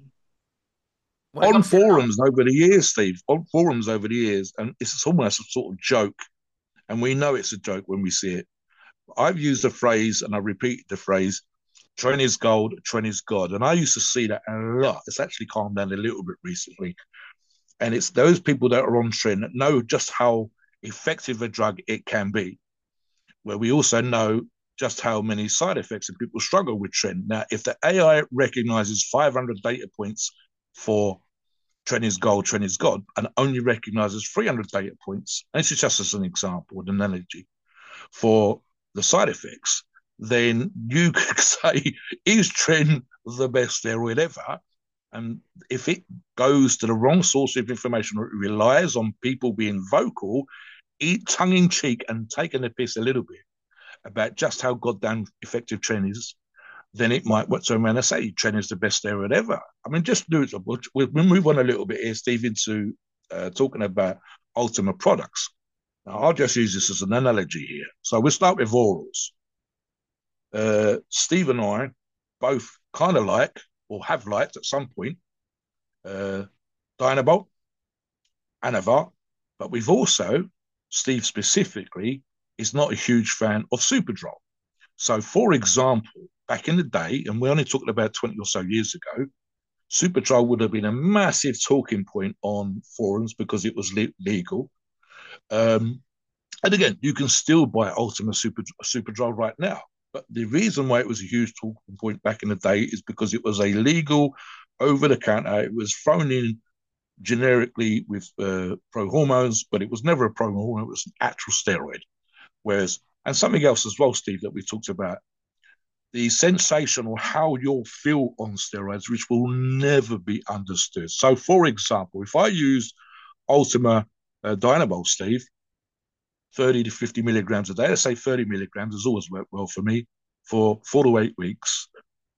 On forums over the years, Steve, on forums over the years, and it's almost a sort of joke, and we know it's a joke when we see it. I've used the phrase, and I repeat the phrase, Tren is gold, Tren is God. And I used to see that a lot. It's actually calmed down a little bit recently. And it's those people that are on Tren that know just how effective a drug it can be, where we also know just how many side effects and people struggle with Tren. Now, if the A I recognizes five hundred data points for Tren is gold, Tren is God, and only recognizes three hundred data points, and this is just as an example, an analogy, for the side effects, then you could say, is Tren the best steroid ever? And if it goes to the wrong source of information, or it relies on people being vocal, eat tongue-in-cheek and taking the piss a little bit about just how goddamn effective Tren is, then it might what turn around and say Tren is the best steroid ever. I mean, just do it. We'll, we'll move on a little bit here, Steve, into uh, talking about Ultima products. Now, I'll just use this as an analogy here. So we'll start with orals. Uh, Steve and I both kind of like, or have liked at some point, uh, Dynabolt, Anavar, but we've also, Steve specifically, is not a huge fan of Superdrol. So, for example, back in the day, and we're only talking about twenty or so years ago, Superdrol would have been a massive talking point on forums because it was le- legal. Um, and again, you can still buy Ultima Super, Superdrol right now. But the reason why it was a huge talking point back in the day is because it was a legal over the counter. It was thrown in generically with uh, pro hormones, but it was never a pro hormone, it was an actual steroid. Whereas, and something else as well, Steve, that we talked about, the sensation or how you'll feel on steroids, which will never be understood. So, for example, if I use Ultima uh, Dynabol, Steve, thirty to fifty milligrams a day, let's say thirty milligrams has always worked well for me for four to eight weeks,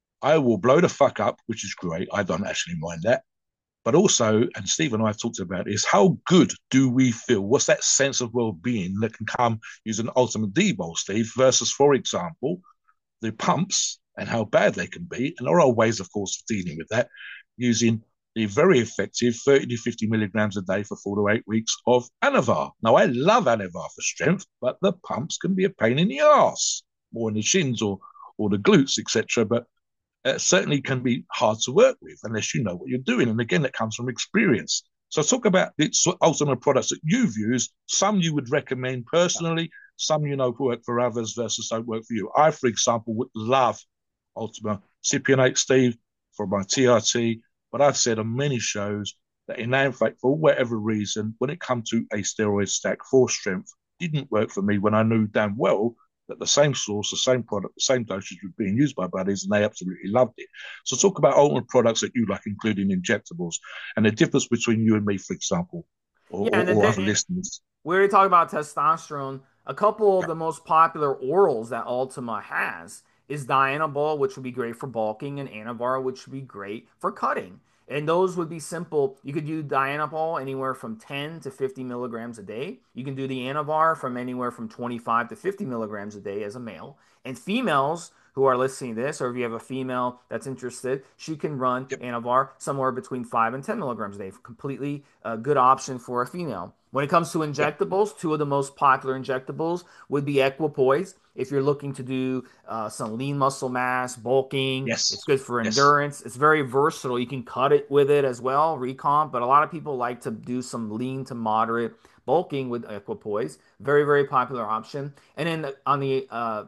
I will blow the fuck up, which is great. I don't actually mind that. But also, and Steve and I have talked about, is how good do we feel? What's that sense of well-being that can come using Ultimate D-Bol, Steve, versus, for example, the pumps and how bad they can be. And there are ways, of course, of dealing with that using the very effective thirty to fifty milligrams a day for four to eight weeks of Anavar. Now, I love Anavar for strength, but the pumps can be a pain in the arse, more in the shins or, or the glutes, et cetera. But it certainly can be hard to work with unless you know what you're doing. And again, that comes from experience. So talk about the ultimate products that you've used. Some you would recommend personally, some you know work for others versus don't work for you. I, for example, would love Ultima Cypionate, Steve, for my T R T, but I've said on many shows that in fact, for whatever reason, when it comes to a steroid stack for strength, didn't work for me when I knew damn well that the same source, the same product, the same dosage was being used by buddies, and they absolutely loved it. So talk about ultimate products that you like, including injectables, and the difference between you and me, for example, or, Yeah, or, and, or the, other and listeners. we already talked about testosterone. A couple of the most popular orals that Ultima has is Dianabol, which would be great for bulking, and Anavar, which would be great for cutting. And those would be simple. You could do Dianabol anywhere from ten to fifty milligrams a day. You can do the Anavar from anywhere from twenty-five to fifty milligrams a day as a male. And females who are listening to this, or if you have a female that's interested, she can run Yep. Anavar somewhere between five and ten milligrams a day. Completely a good option for a female. When it comes to Yep. injectables, two of the most popular injectables would be Equipoise. If you're looking to do uh, some lean muscle mass, bulking, it's Yes. good for Yes. endurance. It's very versatile. You can cut it with it as well, recomp, but a lot of people like to do some lean to moderate bulking with Equipoise. Very, very popular option. And then on the uh,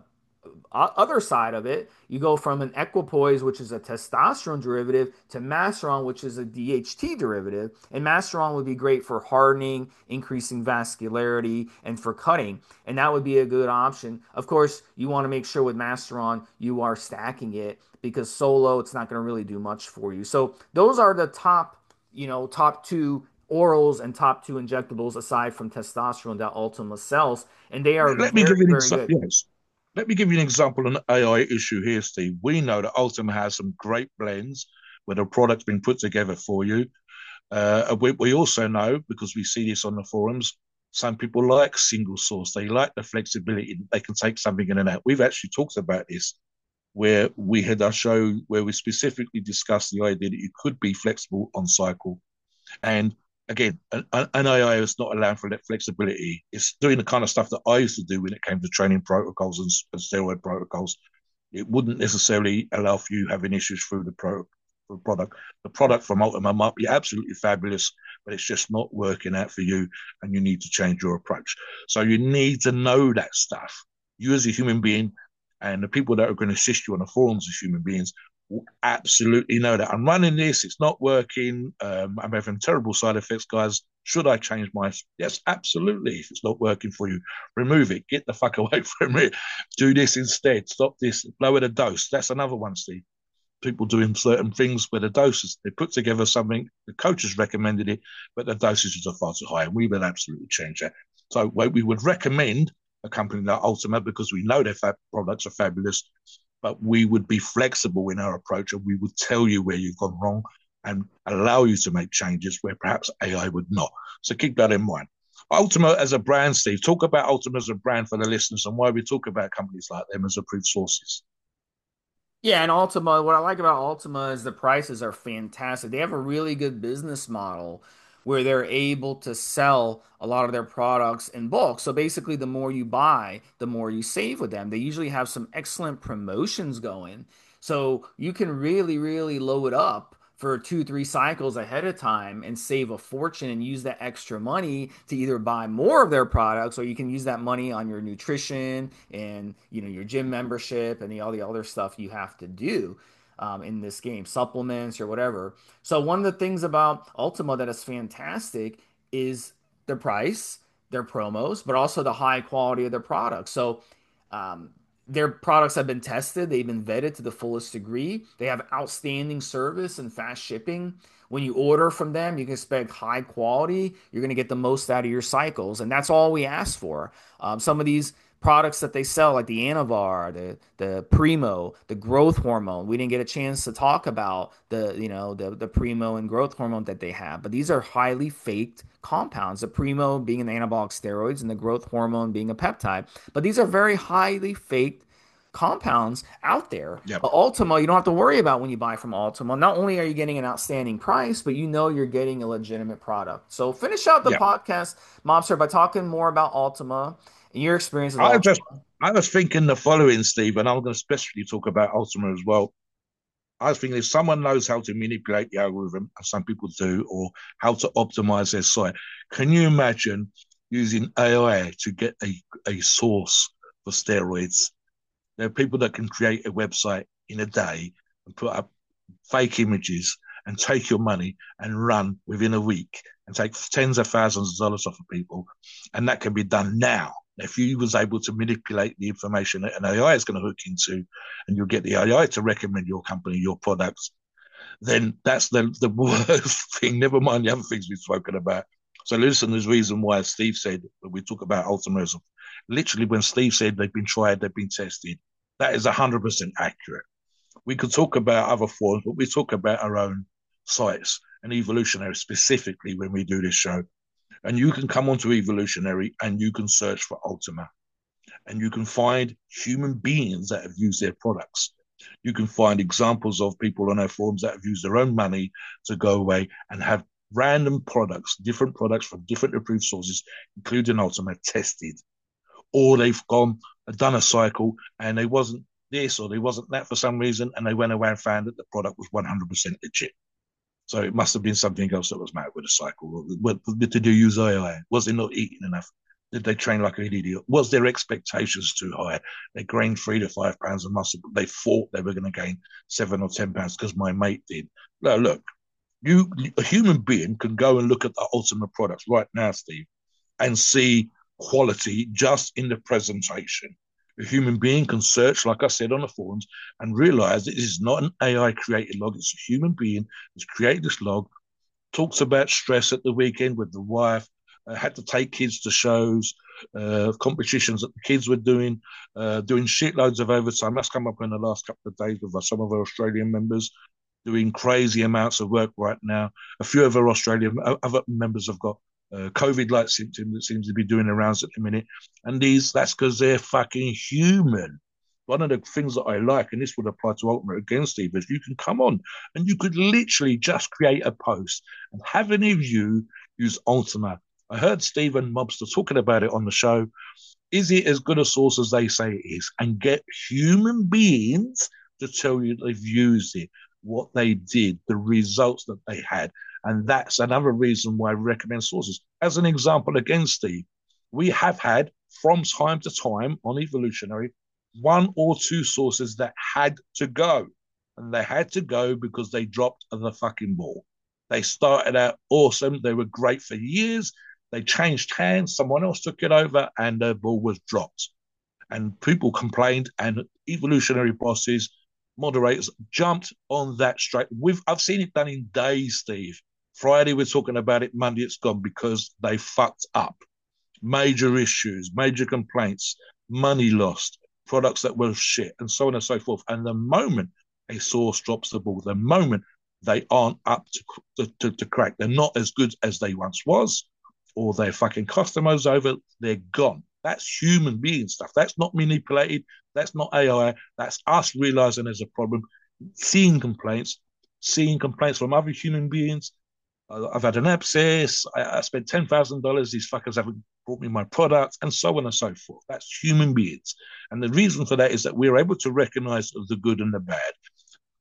other side of it, you go from an equipoise, which is a testosterone derivative, to masteron, which is a D H T derivative. And masteron would be great for hardening, increasing vascularity, and for cutting. And that would be a good option. Of course, you want to make sure with masteron you are stacking it because solo, it's not going to really do much for you. So those are the top, you know, top two orals and top two injectables aside from testosterone that Ultima sells, and they are Let, let me very, give you an very example. good. Yes. Let me give you an example of an A I issue here, Steve. We know that Ultima has some great blends where the product's been put together for you. Uh, we, we also know, because we see this on the forums, some people like single source. They like the flexibility. They can take something in and out. We've actually talked about this where we had our show where we specifically discussed the idea that you could be flexible on cycle. And again, an, an A I is not allowing for that flexibility. It's doing the kind of stuff that I used to do when it came to training protocols and, and steroid protocols. It wouldn't necessarily allow for you having issues through the pro, the product. The product from Ultima might be absolutely fabulous, but it's just not working out for you, and you need to change your approach. So you need to know that stuff. You as a human being, and the people that are going to assist you on the forums as human beings, will absolutely know that I'm running this, it's not working, um, I'm having terrible side effects, guys. Should I change my? Yes, absolutely. If it's not working for you, remove it. Get the fuck away from it. Do this instead. Stop this. Lower the dose. That's another one, Steve. People doing certain things where the doses, they put together something, the coach has recommended it, but the dosages are far too high, and we will absolutely change that. So we would recommend a company like Ultima because we know their fab products are fabulous, but we would be flexible in our approach, and we would tell you where you've gone wrong and allow you to make changes where perhaps A I would not. So keep that in mind. Ultima as a brand, Steve, talk about Ultima as a brand for the listeners and why we talk about companies like them as approved sources. Yeah, and Ultima, what I like about Ultima is the prices are fantastic. They have a really good business model where they're able to sell a lot of their products in bulk. So basically, the more you buy, the more you save with them. They usually have some excellent promotions going. So you can really, really load up for two, three cycles ahead of time and save a fortune and use that extra money to either buy more of their products, or you can use that money on your nutrition and, you know, your gym membership and the, all the other stuff you have to do um, in this game, supplements or whatever. So one of the things about Ultima that is fantastic is their price, their promos, but also the high quality of their products. So um, their products have been tested, they've been vetted to the fullest degree. They have outstanding service and fast shipping. When you order from them, you can expect high quality. You're going to get the most out of your cycles, and that's all we ask for. Um, some of these products that they sell, like the Anavar, the the Primo, the growth hormone. We didn't get a chance to talk about the you know the the Primo and growth hormone that they have, but these are highly faked compounds. The Primo being an anabolic steroids and the growth hormone being a peptide, but these are very highly faked compounds out there. Yep. But Ultima, you don't have to worry about when you buy from Ultima. Not only are you getting an outstanding price, but you know you're getting a legitimate product. So finish out the Yep. podcast, Mobster, by talking more about Ultima and your experience with I Ultima. just, I was thinking the following, Steve, and I'm going to especially talk about Ultima as well. I was thinking if someone knows how to manipulate the algorithm, as some people do, or how to optimize their site, can you imagine using A I to get a, a source for steroids? There are people that can create a website in a day and put up fake images and take your money and run within a week and take tens of thousands of dollars off of people. And that can be done now. If you was able to manipulate the information that an A I is going to hook into, and you'll get the A I to recommend your company, your products, then that's the, the worst thing, never mind the other things we've spoken about. So listen, there's reason why Steve said, when we talk about Ultima, literally when Steve said they've been tried, they've been tested, that is one hundred percent accurate. We could talk about other forms, but we talk about our own sites and Evolutionary specifically when we do this show. And you can come onto Evolutionary and you can search for Ultima. And you can find human beings that have used their products. You can find examples of people on our forums that have used their own money to go away and have random products, different products from different approved sources, including Ultima, tested. Or they've gone and done a cycle and they wasn't this or they wasn't that for some reason, and they went away and found that the product was one hundred percent legit. So it must have been something else that was matter with the cycle. What did they use A I? Was they not eating enough? Did they train like an idiot? Was their expectations too high? They gained three to five pounds of muscle, but they thought they were going to gain seven or ten pounds because my mate did. No, look, you a human being can go and look at the Ultima products right now, Steve, and see quality just in the presentation. A human being can search, like I said, on the forums and realize that this is not an A I created log. It's a human being who's created this log, talks about stress at the weekend with the wife, uh, had to take kids to shows, uh, competitions that the kids were doing, uh, doing shitloads of overtime. That's come up in the last couple of days with some of our Australian members doing crazy amounts of work right now. A few of our Australian other members have got Uh, COVID-like symptom that seems to be doing the rounds at the minute. And these, that's because they're fucking human. One of the things that I like, and this would apply to Ultima again, Steve, is you can come on and you could literally just create a post and have any of you use Ultima. I heard Stephen Mobster talking about it on the show. Is it as good a source as they say it is? And get human beings to tell you they've used it, what they did, the results that they had. And that's another reason why I recommend sources. As an example, again, Steve, we have had from time to time on Evolutionary one or two sources that had to go. And they had to go because they dropped the fucking ball. They started out awesome. They were great for years. They changed hands. Someone else took it over and the ball was dropped. And people complained, and Evolutionary bosses, moderators jumped on that straight. We've, I've seen it done in days, Steve. Friday, we're talking about it. Monday, it's gone because they fucked up. Major issues, major complaints, money lost, products that were shit, and so on and so forth. And the moment a source drops the ball, the moment they aren't up to, to, to crack, they're not as good as they once was, or their fucking customers over, they're gone. That's human being stuff. That's not manipulated. That's not A I. That's us realizing there's a problem, seeing complaints, seeing complaints from other human beings. I've had an abscess. I, I spent ten thousand dollars. These fuckers haven't brought me my product, and so on and so forth. That's human beings. And the reason for that is that we're able to recognize the good and the bad.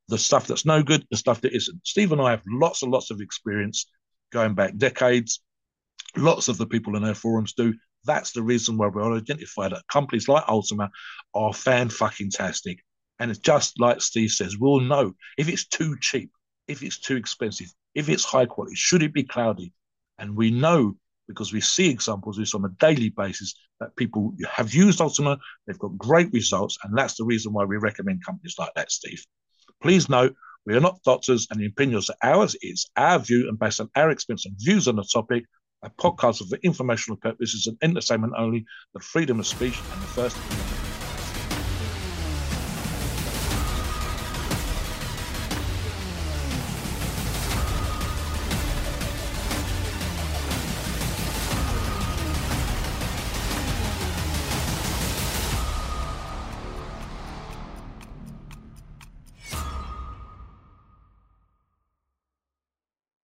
the stuff that's no good, the stuff that isn't. Steve and I have lots and lots of experience going back decades. Lots of the people in our forums do. That's the reason why we identify that companies like Ultima are fan-fucking-tastic. And it's just like Steve says, we'll know if it's too cheap, if it's too expensive, if it's high quality, should it be cloudy? And we know, because we see examples of this on a daily basis, that people have used Ultima, they've got great results, and that's the reason why we recommend companies like that, Steve. Please note, we are not doctors, and the opinions are ours. It's our view and based on our experience and views on the topic. A podcast for informational purposes and entertainment only, the freedom of speech and the First Amendment.